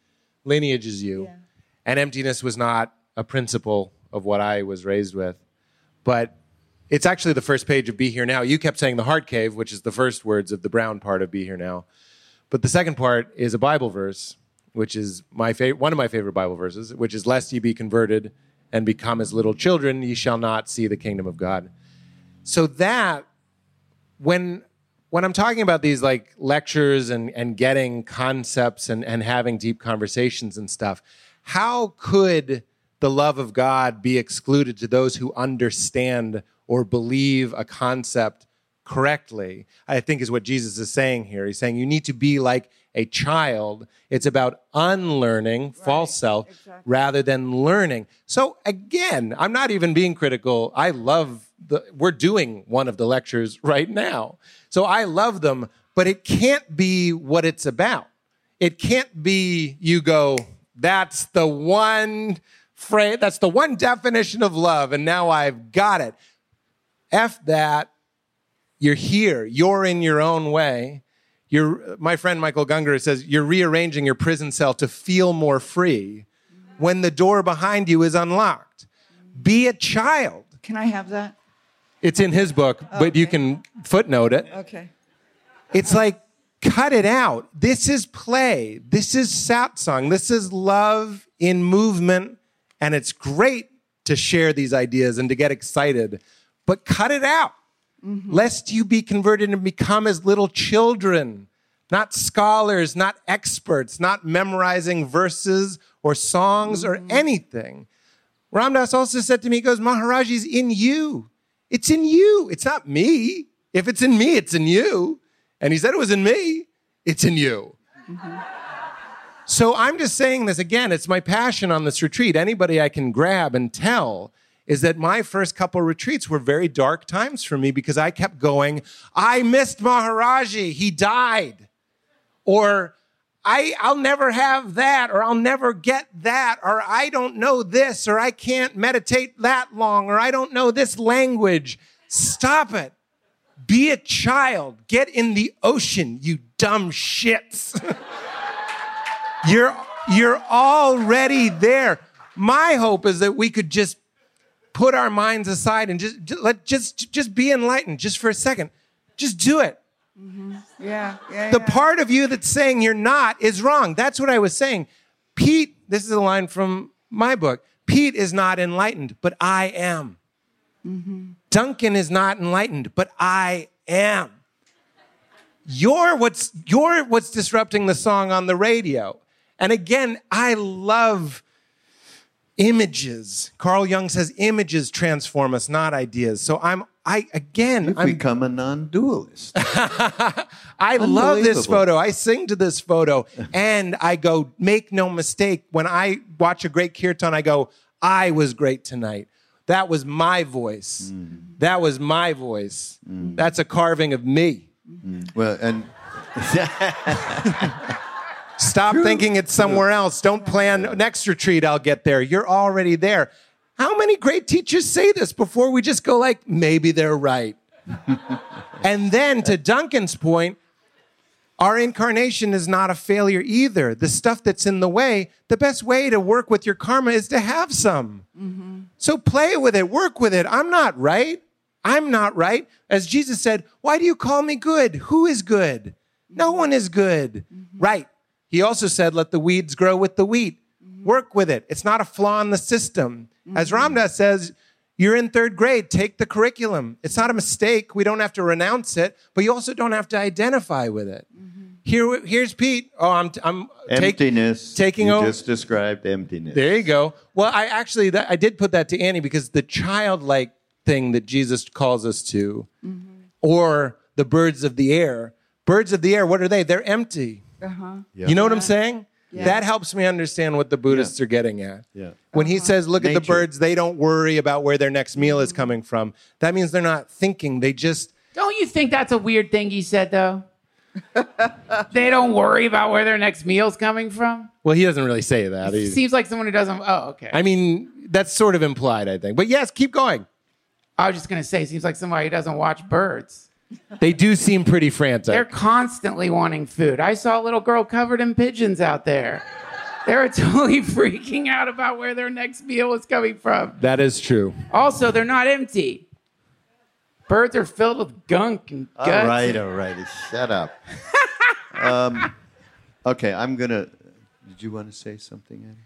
lineage is you. Yeah. And emptiness was not a principle of what I was raised with. But it's actually the first page of Be Here Now. You kept saying the heart cave, which is the first words of the brown part of Be Here Now. But the second part is a Bible verse, which is my favorite, one of my favorite Bible verses, which is, lest ye be converted and become as little children, ye shall not see the kingdom of God. So that, when when I'm talking about these like lectures and, and getting concepts and, and having deep conversations and stuff, how could the love of God be excluded to those who understand or believe a concept correctly? I think is what Jesus is saying here. He's saying you need to be like a child. It's about unlearning right. false self exactly. rather than learning. So again, I'm not even being critical. I love the, we're doing one of the lectures right now. So I love them, but it can't be what it's about. It can't be you go, that's the one phrase, that's the one definition of love, and now I've got it. F that. You're here. You're in your own way. You're, my friend Michael Gungor says, you're rearranging your prison cell to feel more free when the door behind you is unlocked. Be a child. Can I have that? It's in his book, Oh, but okay. you can footnote it. Okay. It's like, cut it out. This is play. This is satsang. This is love in movement. And it's great to share these ideas and to get excited. But cut it out. Mm-hmm. Lest you be converted and become as little children, not scholars, not experts, not memorizing verses or songs mm-hmm. or anything. Ram Dass also said to me, he goes, Maharaj is in you. It's in you. It's not me. If it's in me, it's in you. And he said it was in me. It's in you. Mm-hmm. So I'm just saying this again. It's my passion on this retreat. Anybody I can grab and tell is that my first couple retreats were very dark times for me because I kept going, I missed Maharaji, he died. Or I, I'll never have that, or I'll never get that, or I don't know this, or I can't meditate that long, or I don't know this language. Stop it. Be a child. Get in the ocean, you dumb shits. you're, you're already there. My hope is that we could just put our minds aside and just, just let just just be enlightened just for a second. Just do it. Mm-hmm. Yeah, yeah. The yeah. part of you that's saying you're not is wrong. That's what I was saying. Pete, this is a line from my book. Pete is not enlightened, but I am. Mm-hmm. Duncan is not enlightened, but I am. You're what's you're what's disrupting the song on the radio. And again, I love images. Carl Jung says images transform us, not ideas. So I'm, I again, You've I'm, become a non-dualist. I love this photo. I sing to this photo, and I go, make no mistake. When I watch a great kirtan, I go, I was great tonight. That was my voice. Mm. That was my voice. Mm. That's a carving of me. Mm. Well, and. Stop True. thinking it's somewhere else. Don't plan next retreat, I'll get there. You're already there. How many great teachers say this before we just go like, maybe they're right? And then to Duncan's point, our incarnation is not a failure either. The stuff that's in the way, the best way to work with your karma is to have some. Mm-hmm. So play with it, work with it. I'm not right. I'm not right. As Jesus said, why do you call me good? Who is good? No one is good. Mm-hmm. Right. He also said, let the weeds grow with the wheat. Mm-hmm. Work with it. It's not a flaw in the system. Mm-hmm. As Ram Dass says, you're in third grade. Take the curriculum. It's not a mistake. We don't have to renounce it, but you also don't have to identify with it. Mm-hmm. Here, here's Pete. Oh, I'm, I'm emptiness. Take, taking you over. Just described emptiness. There you go. Well, I actually, that, I did put that to Annie because the childlike thing that Jesus calls us to, mm-hmm. or the birds of the air. Birds of the air, what are they? They're empty. Uh-huh. Yeah. You know what I'm saying? Yeah. That helps me understand what the Buddhists yeah. are getting at. Yeah. When uh-huh. he says, look Nature. At the birds, they don't worry about where their next meal is coming from. That means they're not thinking. They just... Don't you think that's a weird thing he said, though? They don't worry about where their next meal's coming from? Well, he doesn't really say that. It seems like someone who doesn't... Oh, okay. I mean, that's sort of implied, I think. But yes, keep going. I was just going to say, it seems like somebody who doesn't watch birds. They do seem pretty frantic. They're constantly wanting food. I saw a little girl covered in pigeons out there. They were totally freaking out about where their next meal was coming from. That is true. Also, they're not empty. Birds are filled with gunk and guts. All right, all right. Shut up. um, okay, I'm going to... Did you want to say something, Annie?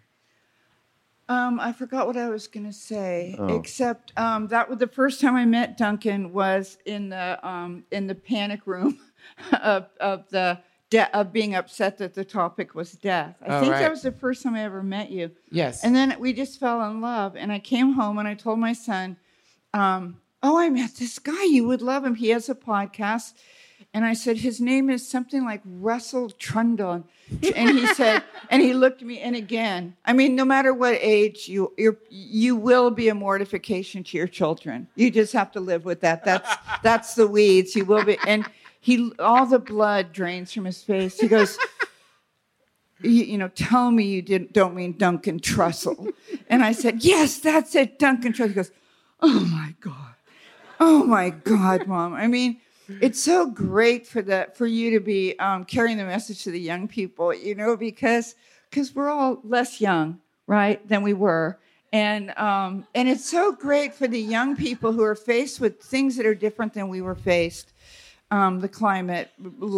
Um, I forgot what I was going to say, Oh. except um, that was the first time I met Duncan was in the um, in the panic room of, of the de- of being upset that the topic was death. I Oh, think right. that was the first time I ever met you. Yes. And then we just fell in love. And I came home and I told my son, um, "Oh, I met this guy. You would love him. He has a podcast." And I said, his name is something like Russell Trundle. And he said, and he looked at me, and again, I mean, no matter what age, you you're, you will be a mortification to your children. You just have to live with that. That's that's the weeds. You will be. And he, all the blood drains from his face. He goes, you, you know, tell me you didn't don't mean Duncan Trussell. And I said, yes, that's it, Duncan Trussell. He goes, oh my God. Oh my God, Mom. I mean, it's so great for the for you to be um, carrying the message to the young people, you know, because because we're all less young, right, than we were, and um, and it's so great for the young people who are faced with things that are different than we were faced, um, the climate,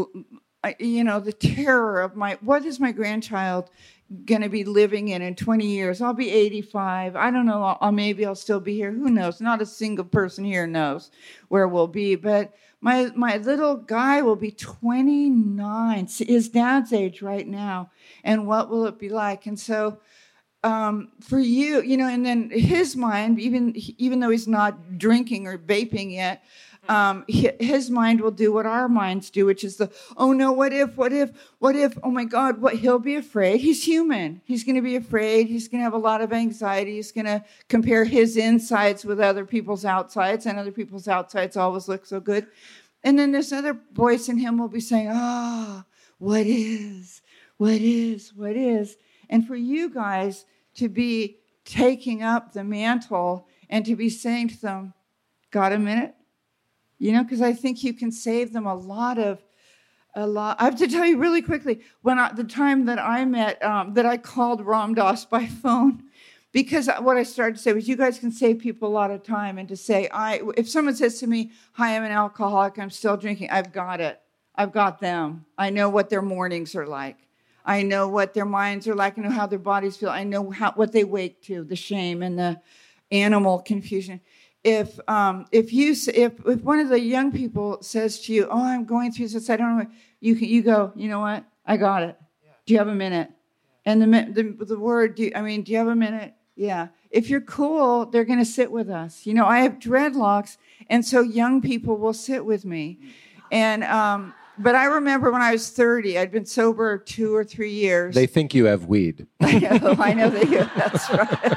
you know, the terror of my what is my grandchild going to be living in in twenty years? I'll be eighty-five. I don't know. I'll, maybe I'll still be here. Who knows? Not a single person here knows where we'll be, but. My my little guy will be twenty-nine, his dad's age right now, and what will it be like? And so, um, for you, you know, and then his mind, even even though he's not drinking or vaping yet, um, his mind will do what our minds do, which is the, oh no, what if, what if, what if? Oh my God, what? He'll be afraid. He's human. He's going to be afraid. He's going to have a lot of anxiety. He's going to compare his insides with other people's outsides, and other people's outsides always look so good. And then this other voice in him will be saying, ah, oh, what is, what is, what is? And for you guys to be taking up the mantle and to be saying to them, got a minute? You know, because I think you can save them a lot of, a lot. I have to tell you really quickly, when I, the time that I met, um, that I called Ram Dass by phone, because what I started to say was, you guys can save people a lot of time. And to say, I, if someone says to me, hi, I'm an alcoholic, I'm still drinking, I've got it. I've got them. I know what their mornings are like. I know what their minds are like. I know how their bodies feel. I know how, what they wake to, the shame and the animal confusion. If um, if you if if one of the young people says to you, "Oh, I'm going through this," I don't know. You can you go. You know what? I got it. Yeah. Do you have a minute? Yeah. And the the the word. Do you, I mean? Do you have a minute? Yeah. If you're cool, they're going to sit with us. You know, I have dreadlocks, and so young people will sit with me. And um, but I remember when I was thirty, I'd been sober two or three years. They think you have weed. I know. I know they do. That's right.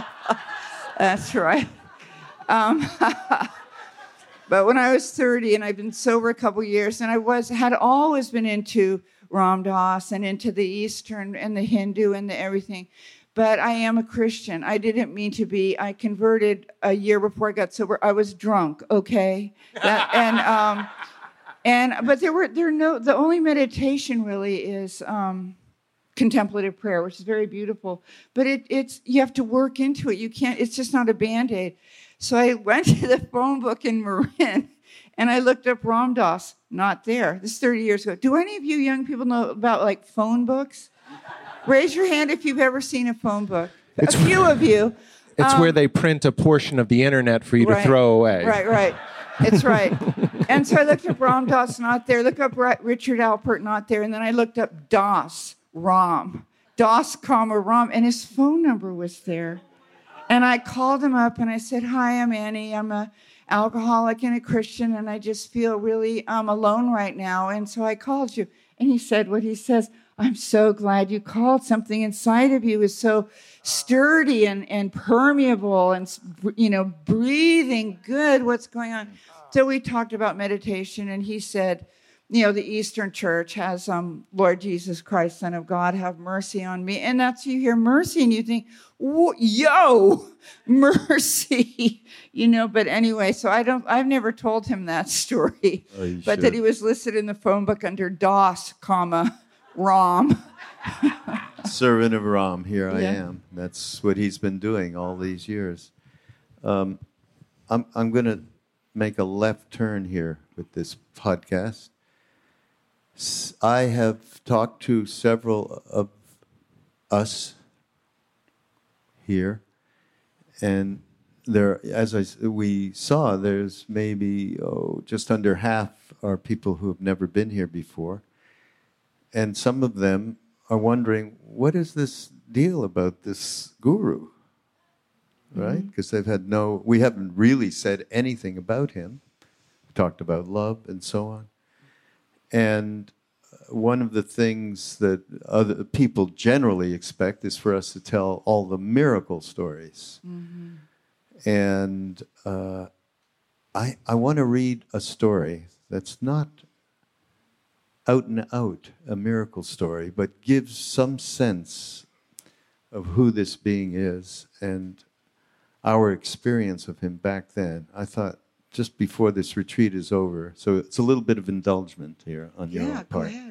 That's right. Um, but when I was thirty, and I've been sober a couple years, and I was had always been into Ram Dass and into the Eastern and the Hindu and the everything. But I am a Christian. I didn't mean to be. I converted a year before I got sober. I was drunk, okay? That, and um, and but there were there no. The only meditation really is um, contemplative prayer, which is very beautiful. But it it's you have to work into it. You can't. It's just not a Band-Aid. So I went to the phone book in Marin, and I looked up Ram Dass. Not there. This is thirty years ago. Do any of you young people know about like phone books? Raise your hand if you've ever seen a phone book. It's, a few of you. It's um, where they print a portion of the internet for you right, to throw away. Right, right. It's right. And so I looked up Ram Dass, not there. Look up Richard Alpert, not there. And then I looked up Dass, Ram. Dass, comma, Ram. And his phone number was there. And I called him up and I said, hi, I'm Annie. I'm a alcoholic and a Christian, and I just feel really um, alone right now. And so I called you. And he said what he says, I'm so glad you called. Something inside of you is so sturdy and, and permeable and, you know, breathing good. What's going on? So we talked about meditation, and he said, you know, the Eastern Church has um, Lord Jesus Christ, Son of God, have mercy on me. And that's, you hear mercy and you think, yo, mercy, you know. But anyway, so I don't, I've never told him that story, oh, but should. that he was listed in the phone book under Dass, comma, Ram. servant of Ram, here I Yeah. am. That's what he's been doing all these years. Um, I'm, I'm going to make a left turn here with this podcast. S- I have talked to several of us here, and there, as I, s- we saw, there's maybe oh, just under half are people who have never been here before, and some of them are wondering, what is this deal about this guru, right? Because they've had no, we haven't really said anything about him. We talked about love and so on, and one of the things that other people generally expect is for us to tell all the miracle stories. And uh, I, I want to read a story that's not out and out a miracle story, but gives some sense of who this being is and our experience of him back then. I thought just before this retreat is over, so it's a little bit of indulgence here on your Yeah, own go part. ahead.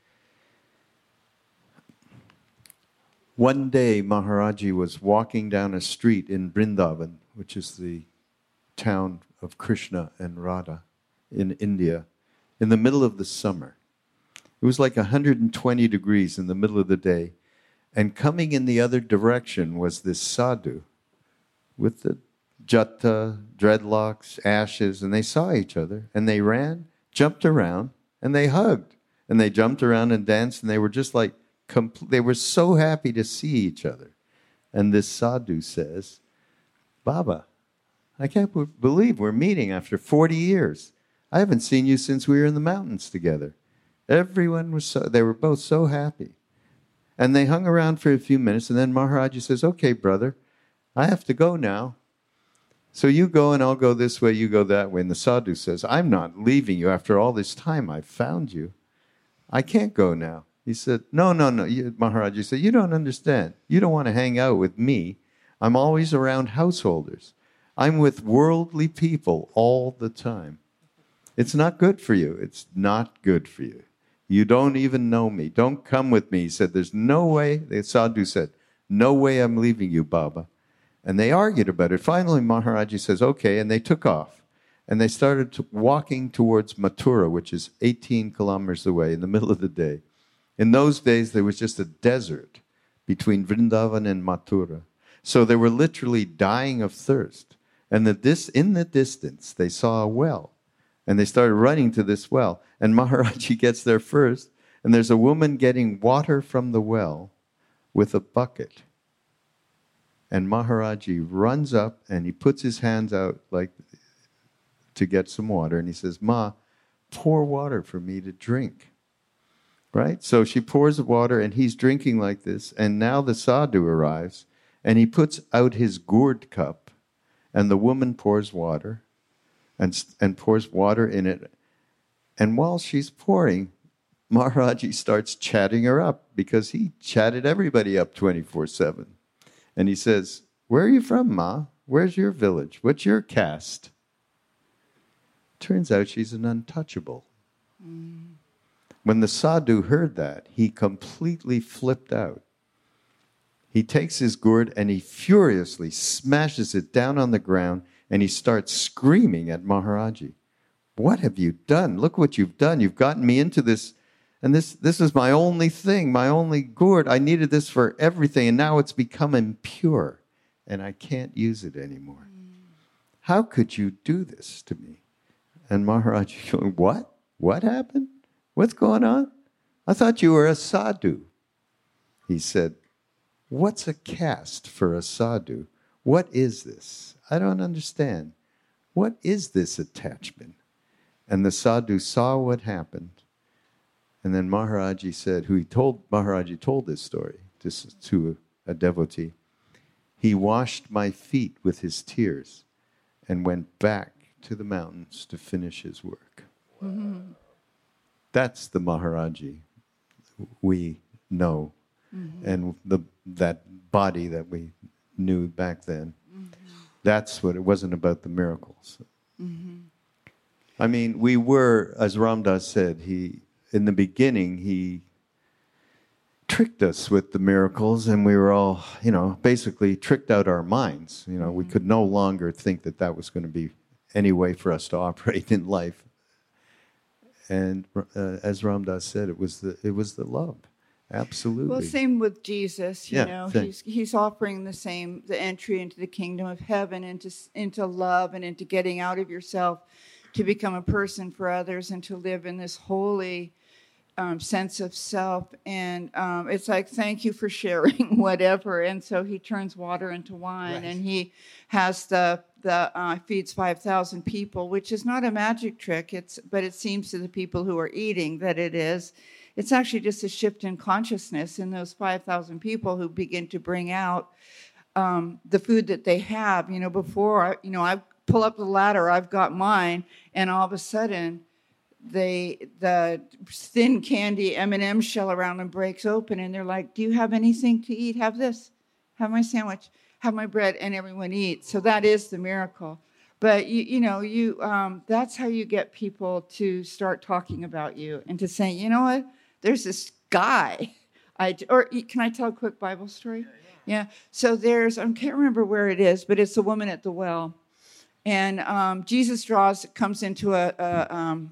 One day, Maharaji was walking down a street in Vrindavan, which is the town of Krishna and Radha in India, in the middle of the summer. It was like one hundred twenty degrees in the middle of the day. And coming in the other direction was this sadhu with the jata, dreadlocks, ashes, and they saw each other, and they ran, jumped around, and they hugged. And they jumped around and danced, and they were just like, compl- they were so happy to see each other. And this sadhu says, Baba, I can't b- believe we're meeting after forty years. I haven't seen you since we were in the mountains together. Everyone was so, they were both so happy. And they hung around for a few minutes, and then Maharaji says, okay, brother, I have to go now. So you go and I'll go this way, you go that way. And the sadhu says, I'm not leaving you after all this time. I found you. I can't go now. He said, no, no, no. You, Maharaji said, you don't understand. You don't want to hang out with me. I'm always around householders. I'm with worldly people all the time. It's not good for you. It's not good for you. You don't even know me. Don't come with me. He said, there's no way. The sadhu said, no way I'm leaving you, Baba. And they argued about it. Finally, Maharaji says, okay, and they took off. And they started to walking towards Mathura, which is eighteen kilometers away in the middle of the day. In those days, there was just a desert between Vrindavan and Mathura. So they were literally dying of thirst. And that this, in the distance, they saw a well. And they started running to this well. And Maharaji gets there first. And there's a woman getting water from the well with a bucket. And Maharaji runs up and he puts his hands out like to get some water. And he says, Ma, pour water for me to drink. Right? So she pours the water and he's drinking like this. And now the sadhu arrives and he puts out his gourd cup. And the woman pours water. And, and pours water in it. And while she's pouring, Maharaji starts chatting her up because he chatted everybody up twenty-four seven. And he says, where are you from, Ma? Where's your village? What's your caste? Turns out she's an untouchable. Mm. When the sadhu heard that, he completely flipped out. He takes his gourd and he furiously smashes it down on the ground. And he starts screaming at Maharaji. What have you done? Look what you've done. You've gotten me into this. And this, this is my only thing, my only gourd. I needed this for everything. And now it's become impure. And I can't use it anymore. How could you do this to me? And Maharaji going, what? What happened? What's going on? I thought you were a sadhu. He said, what's a caste for a sadhu? What is this? I don't understand. What is this attachment? And the sadhu saw what happened. And then Maharaji said, who he told, Maharaji told this story to, to a, a devotee. He washed my feet with his tears and went back to the mountains to finish his work. Mm-hmm. That's the Maharaji we know. Mm-hmm. And the, that body that we knew back then. Mm-hmm. That's what it wasn't about the miracles. Mm-hmm. I mean, we were, as Ram Dass said, he in the beginning he tricked us with the miracles, and we were all, you know, basically tricked out our minds. You know, we could no longer think that that was going to be any way for us to operate in life. And uh, as Ram Dass said, it was the it was the love, absolutely. Well, same with Jesus. You Yeah, know, same. he's he's offering the same, the entry into the kingdom of heaven, into into love, and into getting out of yourself to become a person for others, and to live in this holy um, sense of self. And um, it's like, thank you for sharing whatever. And so he turns water into wine, Right. and he has the the uh, feeds five thousand people, which is not a magic trick. It's but it seems to the people who are eating that it is. It's actually just a shift in consciousness in those five thousand people who begin to bring out um, the food that they have. You know, before, you know, I pull up the ladder, I've got mine, and all of a sudden, they the thin candy M and M shell around them breaks open, and they're like, do you have anything to eat? Have this. Have my sandwich. Have my bread, and everyone eats. So that is the miracle. But you, you know, you um, that's how you get people to start talking about you and to say, you know what? There's this guy. I or can I tell a quick Bible story? Yeah. yeah. yeah. So there's I can't remember where it is, but it's a woman at the well, and um, Jesus draws comes into a, a um,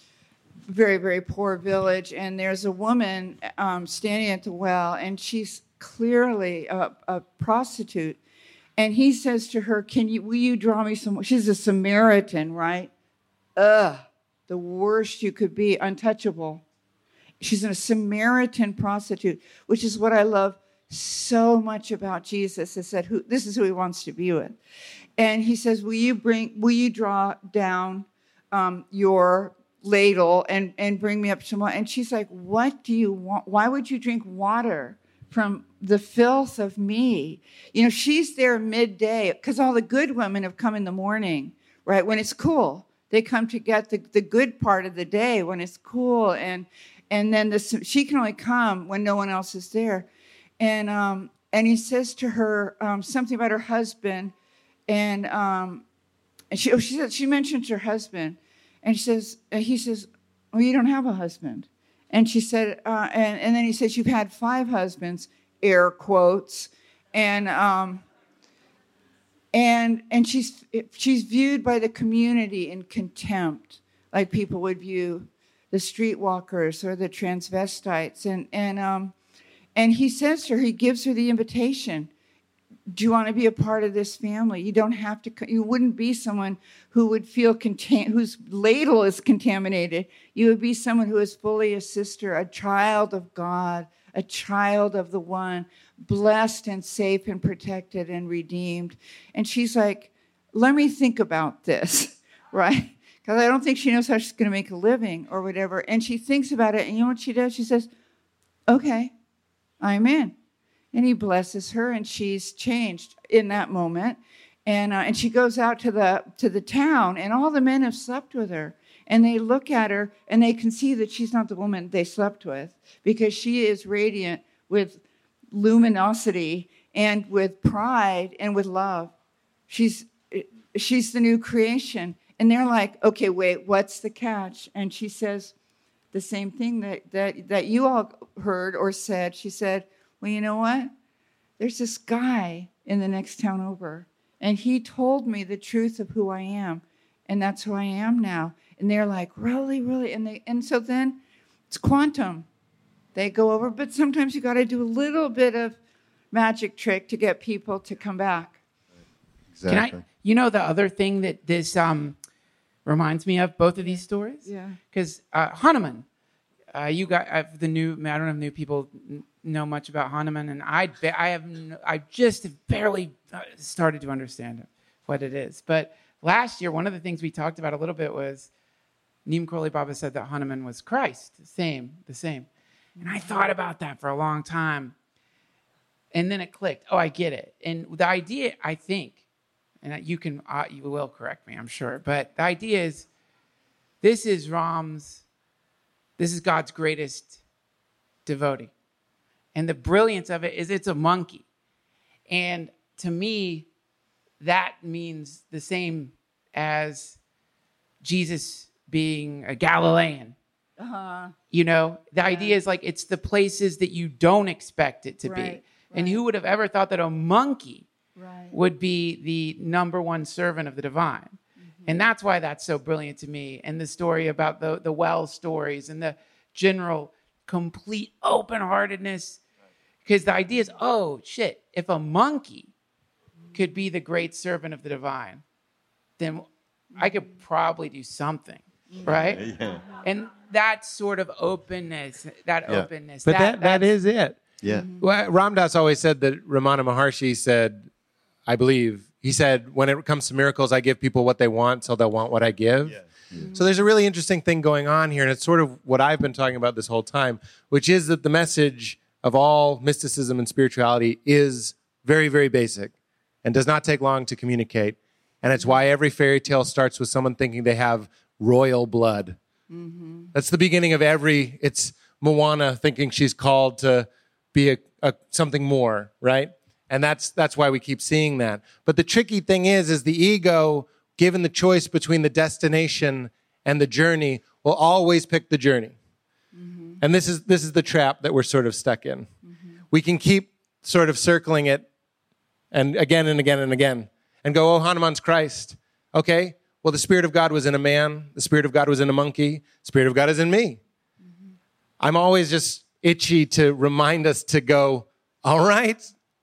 very very poor village, and there's a woman um, standing at the well, and she's clearly a, a prostitute. And he says to her, "Can you? Will you draw me some?" She's a Samaritan, right? Ugh, the worst you could be, untouchable. She's a Samaritan prostitute, which is what I love so much about Jesus. Is that who? This is who he wants to be with. And he says, "Will you bring? Will you draw down um, your ladle and and bring me up some water?" And she's like, "What do you want? Why would you drink water from the filth of me?" You know, she's there midday because all the good women have come in the morning, right? When it's cool, they come to get the, the good part of the day when it's cool. And and then the, she can only come when no one else is there. And um, and he says to her um, something about her husband. And, um, and she, oh, she, said, she mentions her husband. And she says, and he says, "Well, you don't have a husband." And she said, uh, and, and then he says, "You've had five husbands," air quotes, and um, and and she's she's viewed by the community in contempt, like people would view the streetwalkers or the transvestites. And and um, and he says to her, he gives her the invitation. Do you want to be a part of this family? You don't have to. You wouldn't be someone who would feel contam- whose ladle is contaminated. You would be someone who is fully a sister, a child of God, a child of the One, blessed and safe and protected and redeemed. And she's like, "Let me think about this," right? Because I don't think she knows how she's going to make a living or whatever. And she thinks about it, and you know what she does? She says, "Okay, I'm in." And he blesses her, and she's changed in that moment. And uh, and she goes out to the to the town, and all the men have slept with her. And they look at her, and they can see that she's not the woman they slept with, because she is radiant with luminosity and with pride and with love. She's she's the new creation. And they're like, "Okay, wait, what's the catch?" And she says the same thing that that, that you all heard or said. She said, "Well, you know what? There's this guy in the next town over, and he told me the truth of who I am, and that's who I am now." And they're like, "Really, really?" And they and so then it's quantum. They go over, but sometimes you got to do a little bit of magic trick to get people to come back. Exactly. Can I? You know the other thing that this um, reminds me of, both of these stories? Yeah. Because uh, Hanuman, uh, you got uh, the new. I don't know if new people know much about Hanuman, and I I have no, I just have barely started to understand it, what it is. But last year, one of the things we talked about a little bit was Neem Karoli Baba said that Hanuman was Christ, the same, the same. And I thought about that for a long time, and then it clicked. Oh, I get it. And the idea, I think, and you can uh, you will correct me, I'm sure, but the idea is this is Ram's, this is God's greatest devotee. And the brilliance of it is it's a monkey. And to me, that means the same as Jesus being a Galilean. Uh-huh. You know, the idea is like it's the places that you don't expect it to be. Right, And right. who would have ever thought that a monkey Right. would be the number one servant of the divine? Mm-hmm. And that's why that's so brilliant to me. And the story about the, the well stories and the general complete open-heartedness. Because the idea is, oh, shit, if a monkey could be the great servant of the divine, then I could probably do something, right? Yeah. And that sort of openness, that Yeah. openness. But that, that that's- is it. Yeah. Well, Ram Dass always said that Ramana Maharshi said, I believe, he said, when it comes to miracles, I give people what they want, so they'll want what I give. So there's a really interesting thing going on here, and it's sort of what I've been talking about this whole time, which is that the message of all mysticism and spirituality is very, very basic and does not take long to communicate. And it's why every fairy tale starts with someone thinking they have royal blood. Mm-hmm. That's the beginning of every, it's Moana thinking she's called to be a, a something more, right? And that's that's why we keep seeing that. But the tricky thing is, is the ego, given the choice between the destination and the journey, will always pick the journey. Mm-hmm. And this is this is the trap that we're sort of stuck in. Mm-hmm. We can keep sort of circling it and again and again and again and go, oh, Hanuman's Christ. Okay, well, the Spirit of God was in a man. The Spirit of God was in a monkey. The Spirit of God is in me. Mm-hmm. I'm always just itchy to remind us to go, all right,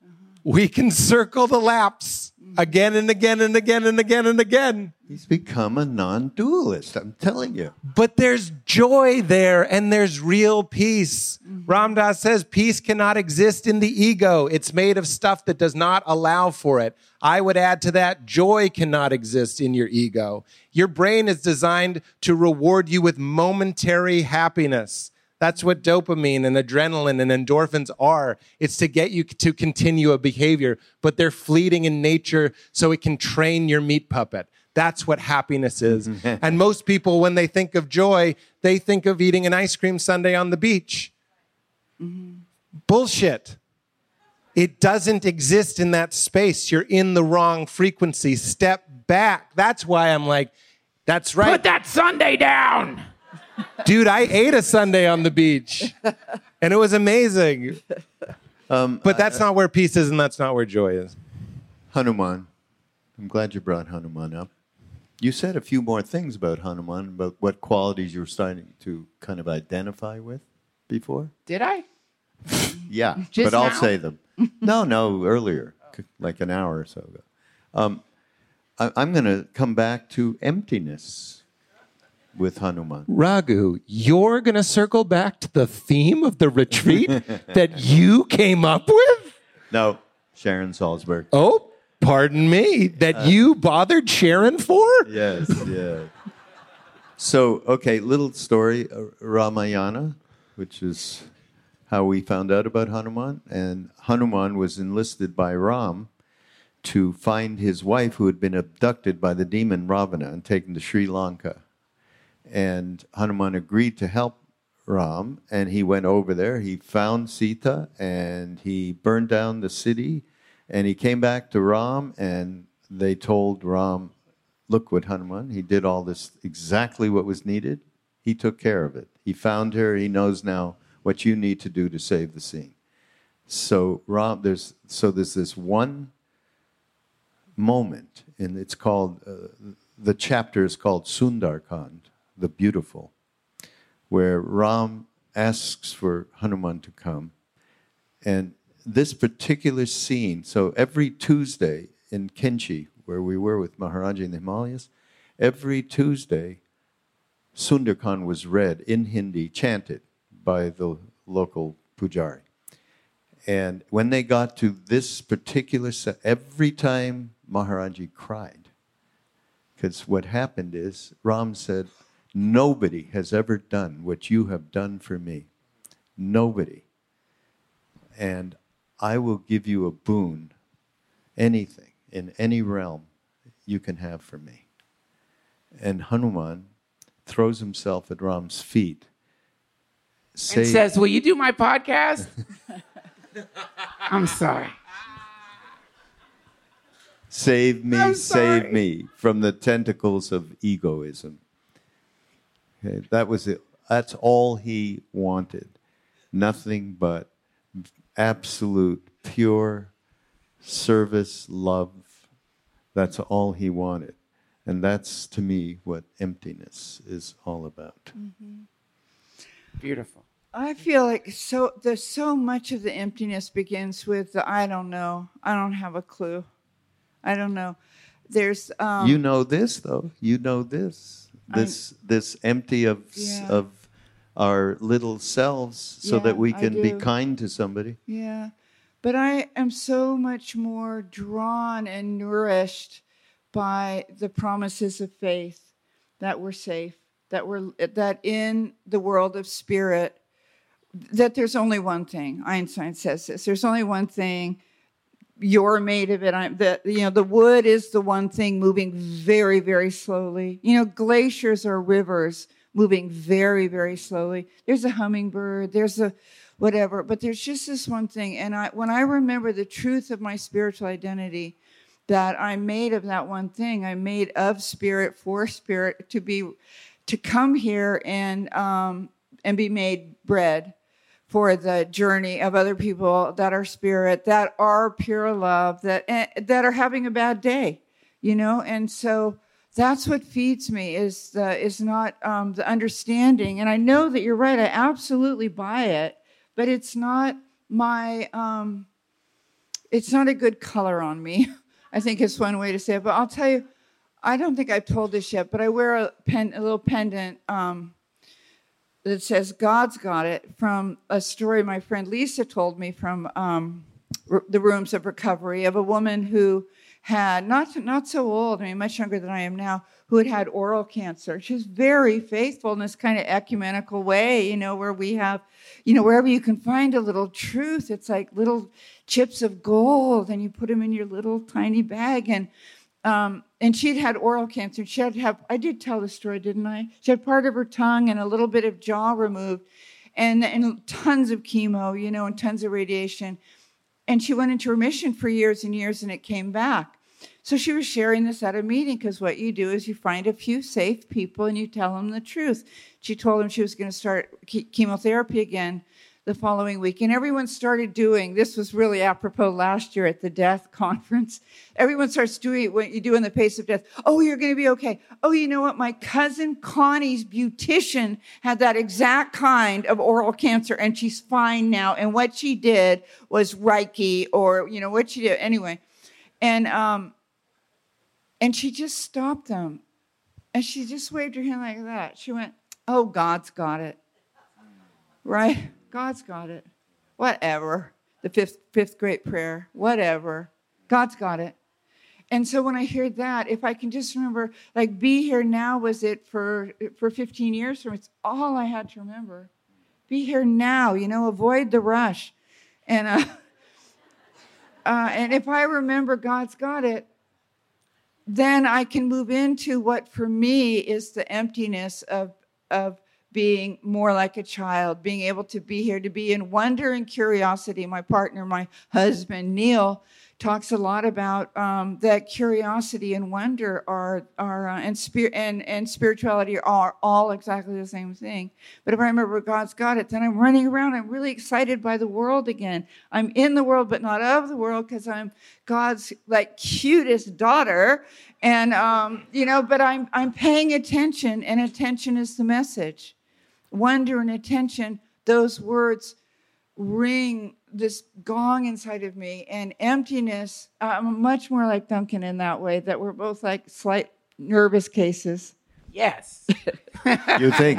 we can circle the laps again and again and again and again and again. He's become a non-dualist, I'm telling you. But there's joy there and there's real peace. Ram Dass says peace cannot exist in the ego. It's made of stuff that does not allow for it. I would add to that, joy cannot exist in your ego. Your brain is designed to reward you with momentary happiness. That's what dopamine and adrenaline and endorphins are. It's to get you to continue a behavior, but they're fleeting in nature so it can train your meat puppet. That's what happiness is. And most people, when they think of joy, they think of eating an ice cream sundae on the beach. Mm-hmm. Bullshit. It doesn't exist in that space. You're in the wrong frequency. Step back. That's why I'm like, that's right. Put that Sunday down. Dude, I ate a sundae on the beach, and it was amazing. Um, But that's not where peace is, and that's not where joy is. Hanuman. I'm glad you brought Hanuman up. You said a few more things about Hanuman, about what qualities you were starting to kind of identify with before. Did I? Yeah, Just but I'll now? say them. No, no, earlier, c- like an hour or so ago. Um, I, I'm going to come back to emptiness with Hanuman. Raghu, you're going to circle back to the theme of the retreat that you came up with? No, Sharon Salzberg. Oh, pardon me, that you bothered Sharon for? Yes, yeah. So, okay, little story, uh, Ramayana, which is how we found out about Hanuman. And Hanuman was enlisted by Ram to find his wife who had been abducted by the demon Ravana and taken to Sri Lanka. And Hanuman agreed to help Ram, and he went over there. He found Sita, and he burned down the city, and he came back to Ram, and they told Ram, look what Hanuman, he did all this, exactly what was needed. He took care of it. He found her. He knows now what you need to do to save the scene. So Ram, there's so there's this one moment, and it's called, uh, the chapter is called Sundarkand, the beautiful, where Ram asks for Hanuman to come. And this particular scene, so every Tuesday in Kenchi, where we were with Maharaji in the Himalayas, every Tuesday, Sundarkand was read in Hindi, chanted by the local pujari. And when they got to this particular, se- every time Maharaji cried, because what happened is, Ram said, nobody has ever done what you have done for me. Nobody. And I will give you a boon, anything, in any realm you can have for me. And Hanuman throws himself at Ram's feet. And says, will you do my podcast? I'm sorry. Save me, I'm save sorry. me from the tentacles of egoism. Okay, that was it. that's all he wanted. Nothing but absolute, pure service, love. That's all he wanted. And that's, to me, what emptiness is all about. Mm-hmm. Beautiful. I feel like so there's so much of the emptiness begins with the I don't know. I don't have a clue. I don't know. There's um, you know this though. You know this. This I'm, this empty of yeah. of our little selves, so yeah, that we can be do. kind to somebody. Yeah, but I am so much more drawn and nourished by the promises of faith that we're safe, that we're that in the world of spirit. That there's only one thing. Einstein says this. There's only one thing. You're made of it. I'm, the, you know, the wood is the one thing moving very, very slowly. You know, glaciers are rivers moving very, very slowly. There's a hummingbird. There's a whatever. But there's just this one thing. And I, when I remember the truth of my spiritual identity, that I'm made of that one thing. I'm made of spirit, for spirit, to be, to come here and um, and be made bread for the journey of other people that are spirit, that are pure love, that that are having a bad day, you know. And so that's what feeds me is the is not um, the understanding. And I know that you're right. I absolutely buy it, but it's not my. Um, it's not a good color on me. I think it's one way to say it. But I'll tell you, I don't think I've told this yet. But I wear a pen, a little pendant. Um, that says God's got it, from a story my friend Lisa told me from um, r- the Rooms of Recovery, of a woman who had, not not so old, I mean much younger than I am now, who had had oral cancer. She was very faithful in this kind of ecumenical way, you know, where we have, you know, wherever you can find a little truth, it's like little chips of gold, and you put them in your little tiny bag. And Um, and she'd had oral cancer. She had to have, I did tell the story, didn't I? She had part of her tongue and a little bit of jaw removed, and, and tons of chemo, you know, and tons of radiation. And she went into remission for years and years, and it came back. So she was sharing this at a meeting, because what you do is you find a few safe people and you tell them the truth. She told them she was going to start chemotherapy again the following week. And everyone started doing, this was really apropos last year at the death conference. Everyone starts doing what you do in the face of death. Oh, you're going to be okay. Oh, you know what? My cousin Connie's beautician had that exact kind of oral cancer, and she's fine now. And what she did was Reiki, or, you know, what she did. Anyway. And, um, and she just stopped them. And she just waved her hand like that. She went, oh, God's got it. Right? God's got it. Whatever. The fifth fifth great prayer. Whatever. God's got it. And so when I hear that, if I can just remember, like, be here now was it for for fifteen years from it's all I had to remember. Be here now, you know, avoid the rush. And uh, uh, and if I remember God's got it, then I can move into what for me is the emptiness of of being more like a child, being able to be here, to be in wonder and curiosity. My partner, my husband, Neil, talks a lot about um, that curiosity and wonder are are uh, and spirit and, and spirituality are all exactly the same thing. But if I remember God's got it, then I'm running around. I'm really excited by the world again. I'm in the world, but not of the world, because I'm God's like cutest daughter. And um, you know, but I'm I'm paying attention, and attention is the message. Wonder and attention, those words ring this gong inside of me. And emptiness, I'm much more like Duncan in that way, that we're both like slight nervous cases. Yes. You think?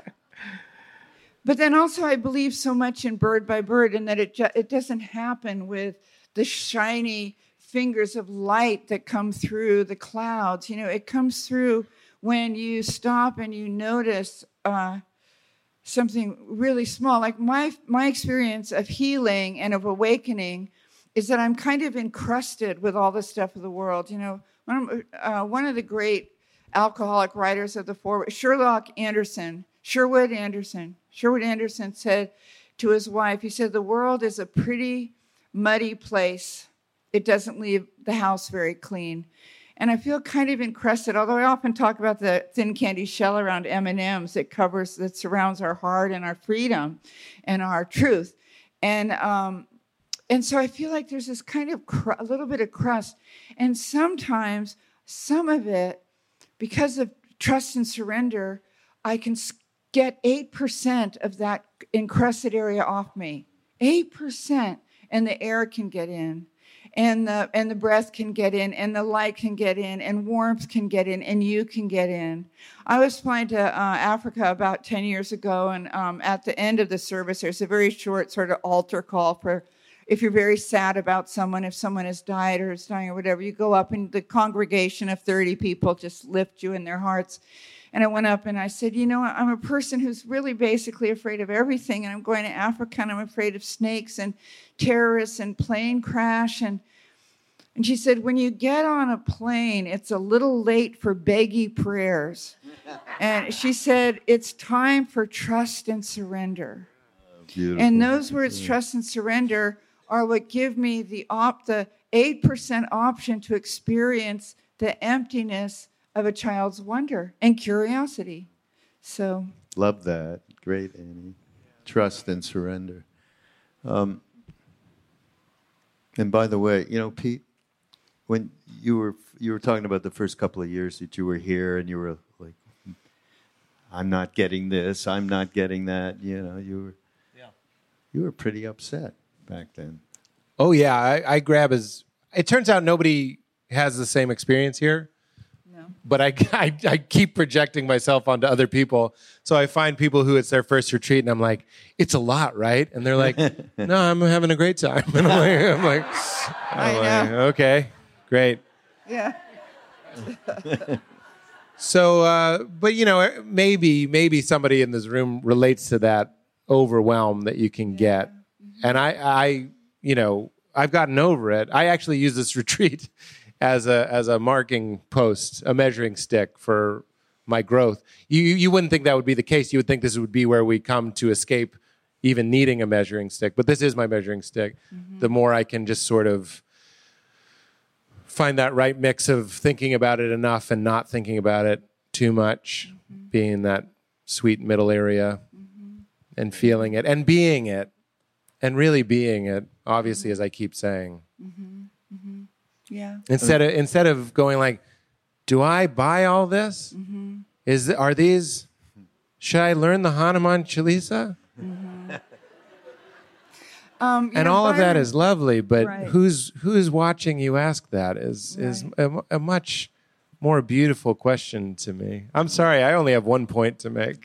But then also I believe so much in bird by bird, and that it ju- it doesn't happen with the shiny fingers of light that come through the clouds. You know, it comes through when you stop and you notice uh, something really small. Like my my experience of healing and of awakening is that I'm kind of encrusted with all the stuff of the world. You know, one of, uh, one of the great alcoholic writers of the forward, Sherlock Anderson, Sherwood Anderson, Sherwood Anderson said to his wife, he said, the world is a pretty muddy place. It doesn't leave the house very clean. And I feel kind of encrusted, although I often talk about the thin candy shell around M and M's that covers, that surrounds our heart and our freedom and our truth. And um, and so I feel like there's this kind of cr- a little bit of crust. And sometimes some of it, because of trust and surrender, I can get eight percent of that encrusted area off me. eight percent. And the air can get in. And the and the breath can get in, and the light can get in, and warmth can get in, and you can get in. I was flying to uh, Africa about ten years ago, and um, at the end of the service, there's a very short sort of altar call for if you're very sad about someone, if someone has died or is dying or whatever, you go up, and the congregation of thirty people just lift you in their hearts. And I went up and I said, you know, I'm a person who's really basically afraid of everything. And I'm going to Africa and I'm afraid of snakes and terrorists and plane crash. And, and she said, when you get on a plane, it's a little late for beggy prayers. And she said, it's time for trust and surrender. Beautiful. And those words, trust and surrender, are what give me the op- the eight percent option to experience the emptiness of a child's wonder and curiosity. So love that. Great, Annie. Trust and surrender. Um, and by the way, you know, Pete, when you were you were talking about the first couple of years that you were here, and you were like, "I'm not getting this. I'm not getting that." You know, you were yeah. you were pretty upset back then. Oh yeah, I, I grab as. It turns out nobody has the same experience here. But I, I, I keep projecting myself onto other people. So I find people who it's their first retreat, and I'm like, it's a lot, right? And they're like, no, I'm having a great time. And I'm like, I'm like, I'm I like know. okay, great. Yeah. So, uh, but you know, maybe maybe somebody in this room relates to that overwhelm that you can get. And I, I, you know, I've gotten over it. I actually use this retreat as a as a marking post, a measuring stick for my growth. You you wouldn't think that would be the case. You would think this would be where we come to escape even needing a measuring stick. But this is my measuring stick. Mm-hmm. The more I can just sort of find that right mix of thinking about it enough and not thinking about it too much, mm-hmm. being that sweet middle area, mm-hmm. and feeling it and being it and really being it, obviously, mm-hmm. as I keep saying. Mm-hmm. Mm-hmm. Yeah. Instead of instead of going like, do I buy all this? Mm-hmm. Is are these? Should I learn the Hanuman Chalisa? Mm-hmm. um, and know, all Byron, of that is lovely, but right. who's who's watching you ask that is right. is a, a much more beautiful question to me. I'm sorry, I only have one point to make.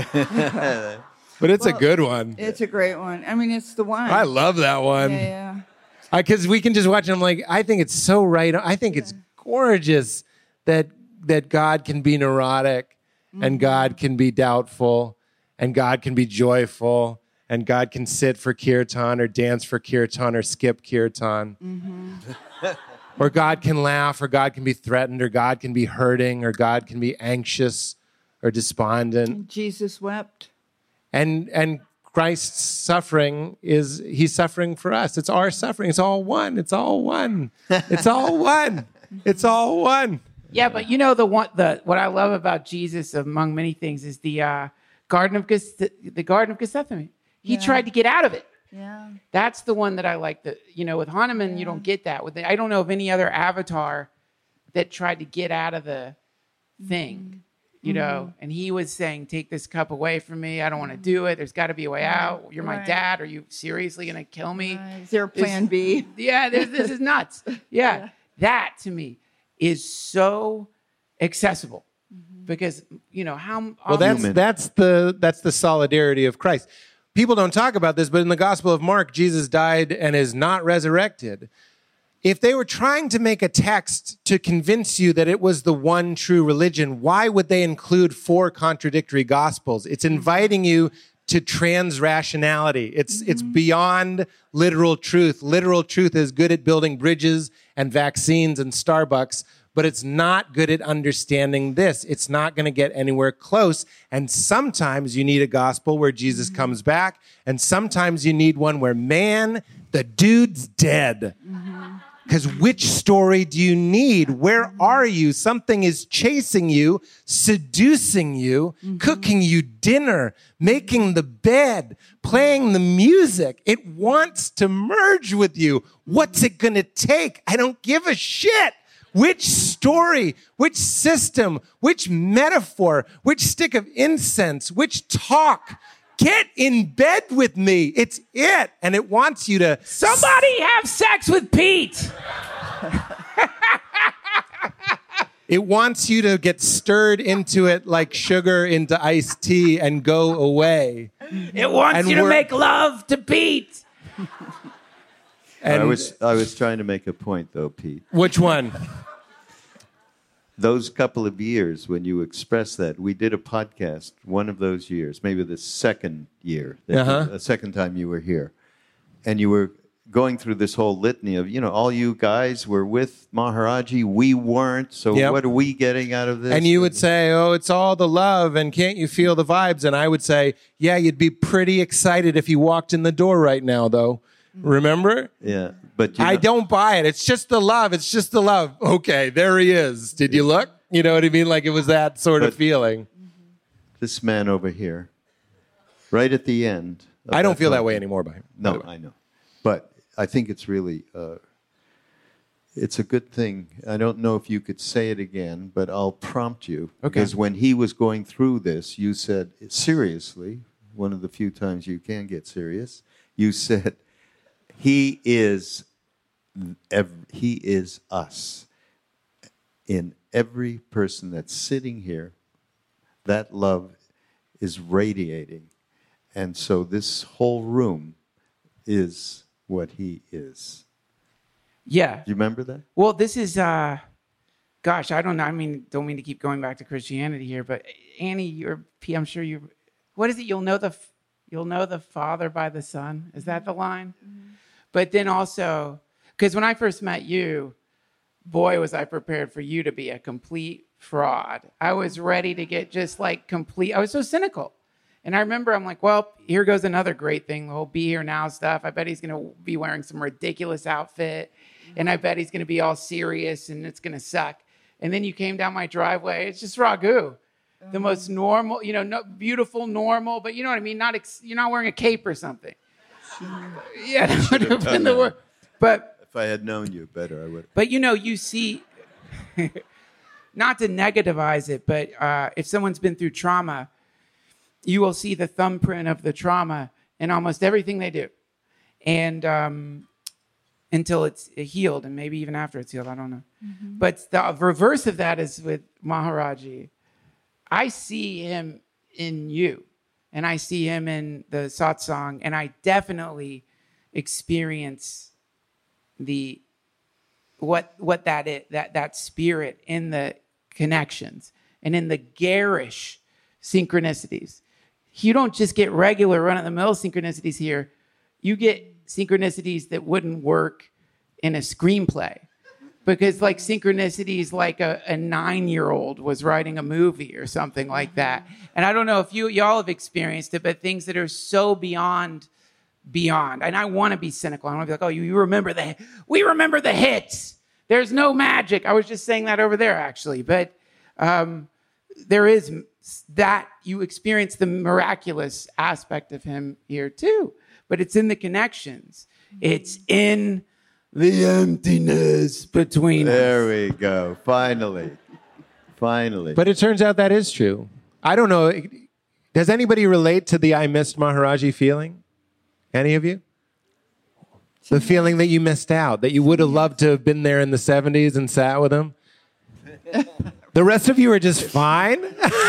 Yeah, but it's well, a good one. It's a great one. I mean, it's the one. I love that one. Yeah. yeah. Because we can just watch it. I'm like, I think it's so right. I think yeah. it's gorgeous that that God can be neurotic, mm-hmm. and God can be doubtful, and God can be joyful, and God can sit for kirtan or dance for kirtan or skip kirtan. Mm-hmm. Or God can laugh, or God can be threatened, or God can be hurting, or God can be anxious or despondent. Jesus wept. And and Christ's suffering is, he's suffering for us. It's our suffering. It's all one. It's all one. It's all one. It's all one. Yeah, but you know the one the what I love about Jesus among many things is the uh, Garden of Geth- the Garden of Gethsemane. He yeah. tried to get out of it. Yeah. That's the one that I like. That you know, with Hanuman, yeah. you don't get that. With the, I don't know of any other avatar that tried to get out of the thing. Mm-hmm. You know, and he was saying, take this cup away from me. I don't want to do it. There's got to be a way out. You're my right. dad. Are you seriously going to kill me? Uh, is there a plan this, B? Yeah, this, this is nuts. Yeah. yeah. That, to me, is so accessible. Mm-hmm. Because, you know, how... Well, that's, that's, the, that's the solidarity of Christ. People don't talk about this, but in the Gospel of Mark, Jesus died and is not resurrected. If they were trying to make a text to convince you that it was the one true religion, why would they include four contradictory gospels? It's inviting you to trans-rationality. It's, mm-hmm. it's beyond literal truth. Literal truth is good at building bridges and vaccines and Starbucks, but it's not good at understanding this. It's not going to get anywhere close. And sometimes you need a gospel where Jesus mm-hmm. comes back, and sometimes you need one where, man, the dude's dead. Mm-hmm. Because which story do you need? Where are you? Something is chasing you, seducing you, mm-hmm. cooking you dinner, making the bed, playing the music. It wants to merge with you. What's it going to take? I don't give a shit. Which story, which system, which metaphor, which stick of incense, which talk? Get in bed with me. It's it. And it wants you to... Somebody have sex with Pete. It wants you to get stirred into it like sugar into iced tea and go away. It wants and you to make love to Pete. And I was I was trying to make a point, though, Pete. Which one? Those couple of years when you expressed that, we did a podcast one of those years, maybe the second year, the uh-huh. second time you were here. And you were going through this whole litany of, you know, all you guys were with Maharaji, we weren't, so yep. what are we getting out of this? And you would say, oh, it's all the love, and can't you feel the vibes? And I would say, yeah, you'd be pretty excited if you walked in the door right now, though. Remember? Yeah. But you know, I don't buy it. It's just the love. It's just the love. Okay, there he is. Did you look? You know what I mean? Like it was that sort of feeling. This man over here, right at the end. I don't feel that way anymore by him. No, I know. But I think it's really, uh, it's a good thing. I don't know if you could say it again, but I'll prompt you. Okay. Because when he was going through this, you said, seriously, one of the few times you can get serious, you said, He is, he is us. In every person that's sitting here, that love is radiating. And so this whole room is what he is. Yeah. Do you remember that? Well, this is, uh, gosh, I don't know. I mean, don't mean to keep going back to Christianity here, but Annie, you're, I'm sure you, what is it? You'll know the, you'll know the Father by the Son. Is that the line? Mm-hmm. But then also, because when I first met you, boy, was I prepared for you to be a complete fraud. I was ready to get just like complete, I was so cynical. And I remember I'm like, well, here goes another great thing, the whole Be Here Now stuff. I bet he's going to be wearing some ridiculous outfit. And I bet he's going to be all serious and it's going to suck. And then you came down my driveway. It's just Raghu. The most normal, you know, no, beautiful, normal, but you know what I mean? Not ex- You're not wearing a cape or something. Yeah, that would have been the word. But if I had known you better, I would. But you know, you see, not to negativize it, but uh, if someone's been through trauma, you will see the thumbprint of the trauma in almost everything they do, and um, until it's healed, and maybe even after it's healed, I don't know. Mm-hmm. But the reverse of that is with Maharaji. I see him in you. And I see him in the satsang, and I definitely experience the what what that is, that that spirit in the connections and in the garish synchronicities. You don't just get regular run-of-the-mill synchronicities here. You get synchronicities that wouldn't work in a screenplay. Because like synchronicities like a, a nine-year-old was writing a movie or something like that. And I don't know if you y'all have experienced it, but things that are so beyond, beyond. And I want to be cynical. I want to be like, oh, you, you remember the, we remember the hits. There's no magic. I was just saying that over there, actually. But um, there is that, you experience the miraculous aspect of him here too. But it's in the connections. It's in the emptiness between there us. There we go. Finally. Finally. But it turns out that is true. I don't know. Does anybody relate to the I missed Maharaji feeling? Any of you? The feeling that you missed out, that you would have loved to have been there in the seventies and sat with him? The rest of you are just fine?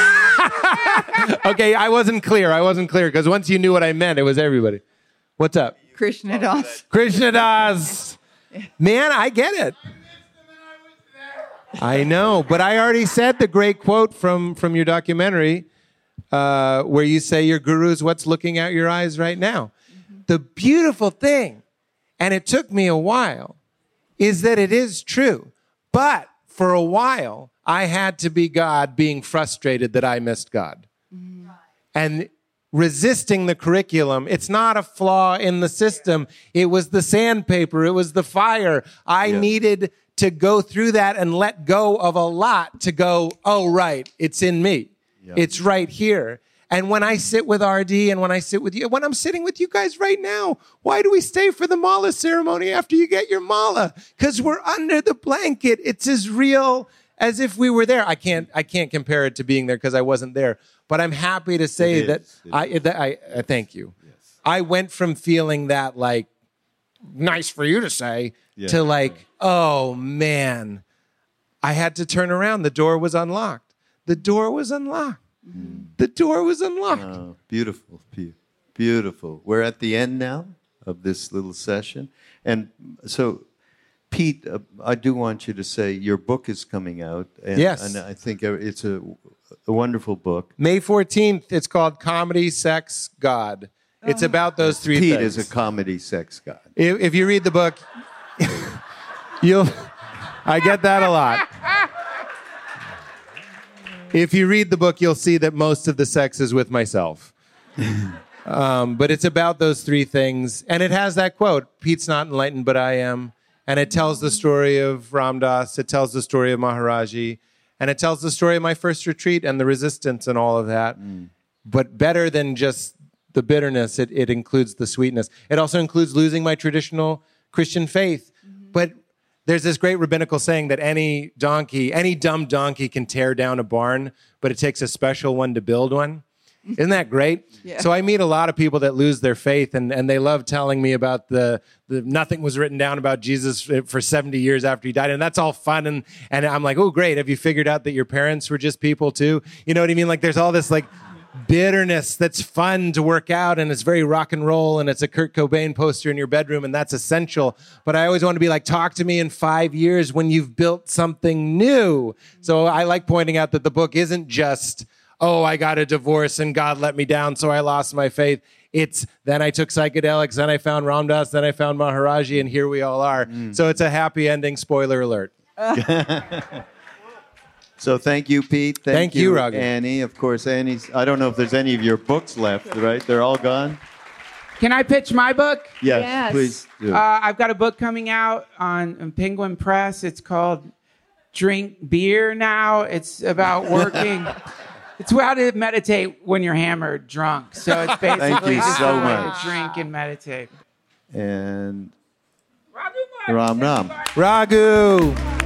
Okay, I wasn't clear. I wasn't clear because once you knew what I meant, it was everybody. What's up? Krishna Das. Krishna Das. Man, I get it. I know, but I already said the great quote from, from your documentary uh, where you say your guru is what's looking out your eyes right now. Mm-hmm. The beautiful thing, and it took me a while, is that it is true. But for a while, I had to be God being frustrated that I missed God. Mm-hmm. And resisting the curriculum. It's not a flaw in the system. It was the sandpaper. It was the fire. I Yeah. needed to go through that and let go of a lot to go, oh, right, it's in me. Yeah. It's right here. And when I sit with R D and when I sit with you, when I'm sitting with you guys right now, why do we stay for the mala ceremony after you get your mala? Because we're under the blanket. It's as real as if we were there. I can't, I can't compare it to being there because I wasn't there. But I'm happy to say It that is. It I, is. that I, I thank you. I went from feeling that like, nice for you to say, Yeah. to like, oh man, I had to turn around. The door was unlocked. The door was unlocked. The door was unlocked. Oh, beautiful, be- beautiful. We're at the end now of this little session. And so, Pete, uh, I do want you to say your book is coming out. And, Yes. And I think it's a, a wonderful book. May fourteenth, it's called Comedy, Sex, God. It's about those three Pete things. is a comedy sex god. If, if you read the book, you'll, I get that a lot. If you read the book, you'll see that most of the sex is with myself. Um, but it's about those three things. And it has that quote, Pete's not enlightened, but I am. And it tells the story of Ram Dass. It tells the story of Maharaji. And it tells the story of my first retreat and the resistance and all of that. Mm. But better than just the bitterness, it, it includes the sweetness. It also includes losing my traditional Christian faith. Mm-hmm. But there's this great rabbinical saying that any donkey, any dumb donkey can tear down a barn, but it takes a special one to build one. Isn't that great? Yeah. So I meet a lot of people that lose their faith, and, and they love telling me about the, the nothing was written down about Jesus for seventy years after he died, and that's all fun. And, and I'm like, oh, great. Have you figured out that your parents were just people too? You know what I mean? Like there's all this like bitterness that's fun to work out, and it's very rock and roll, and it's a Kurt Cobain poster in your bedroom, and that's essential. But I always want to be like, talk to me in five years when you've built something new. So I like pointing out that the book isn't just, oh, I got a divorce and God let me down, so I lost my faith. It's then I took psychedelics, then I found Ram Dass, then I found Maharaji, and here we all are. Mm. So it's a happy ending, spoiler alert. So thank you, Pete. Thank, Thank you, Raghu. Annie. Of course, Annie's, I don't know if there's any of your books left, right? They're all gone? Can I pitch my book? Yes, Yes. please do. Uh, I've got a book coming out on, on Penguin Press. It's called Drink Beer Now. It's about working. It's how to meditate when you're hammered drunk. So it's basically you just so a way much. to drink and meditate. and Ram Ram Ram. Raghu!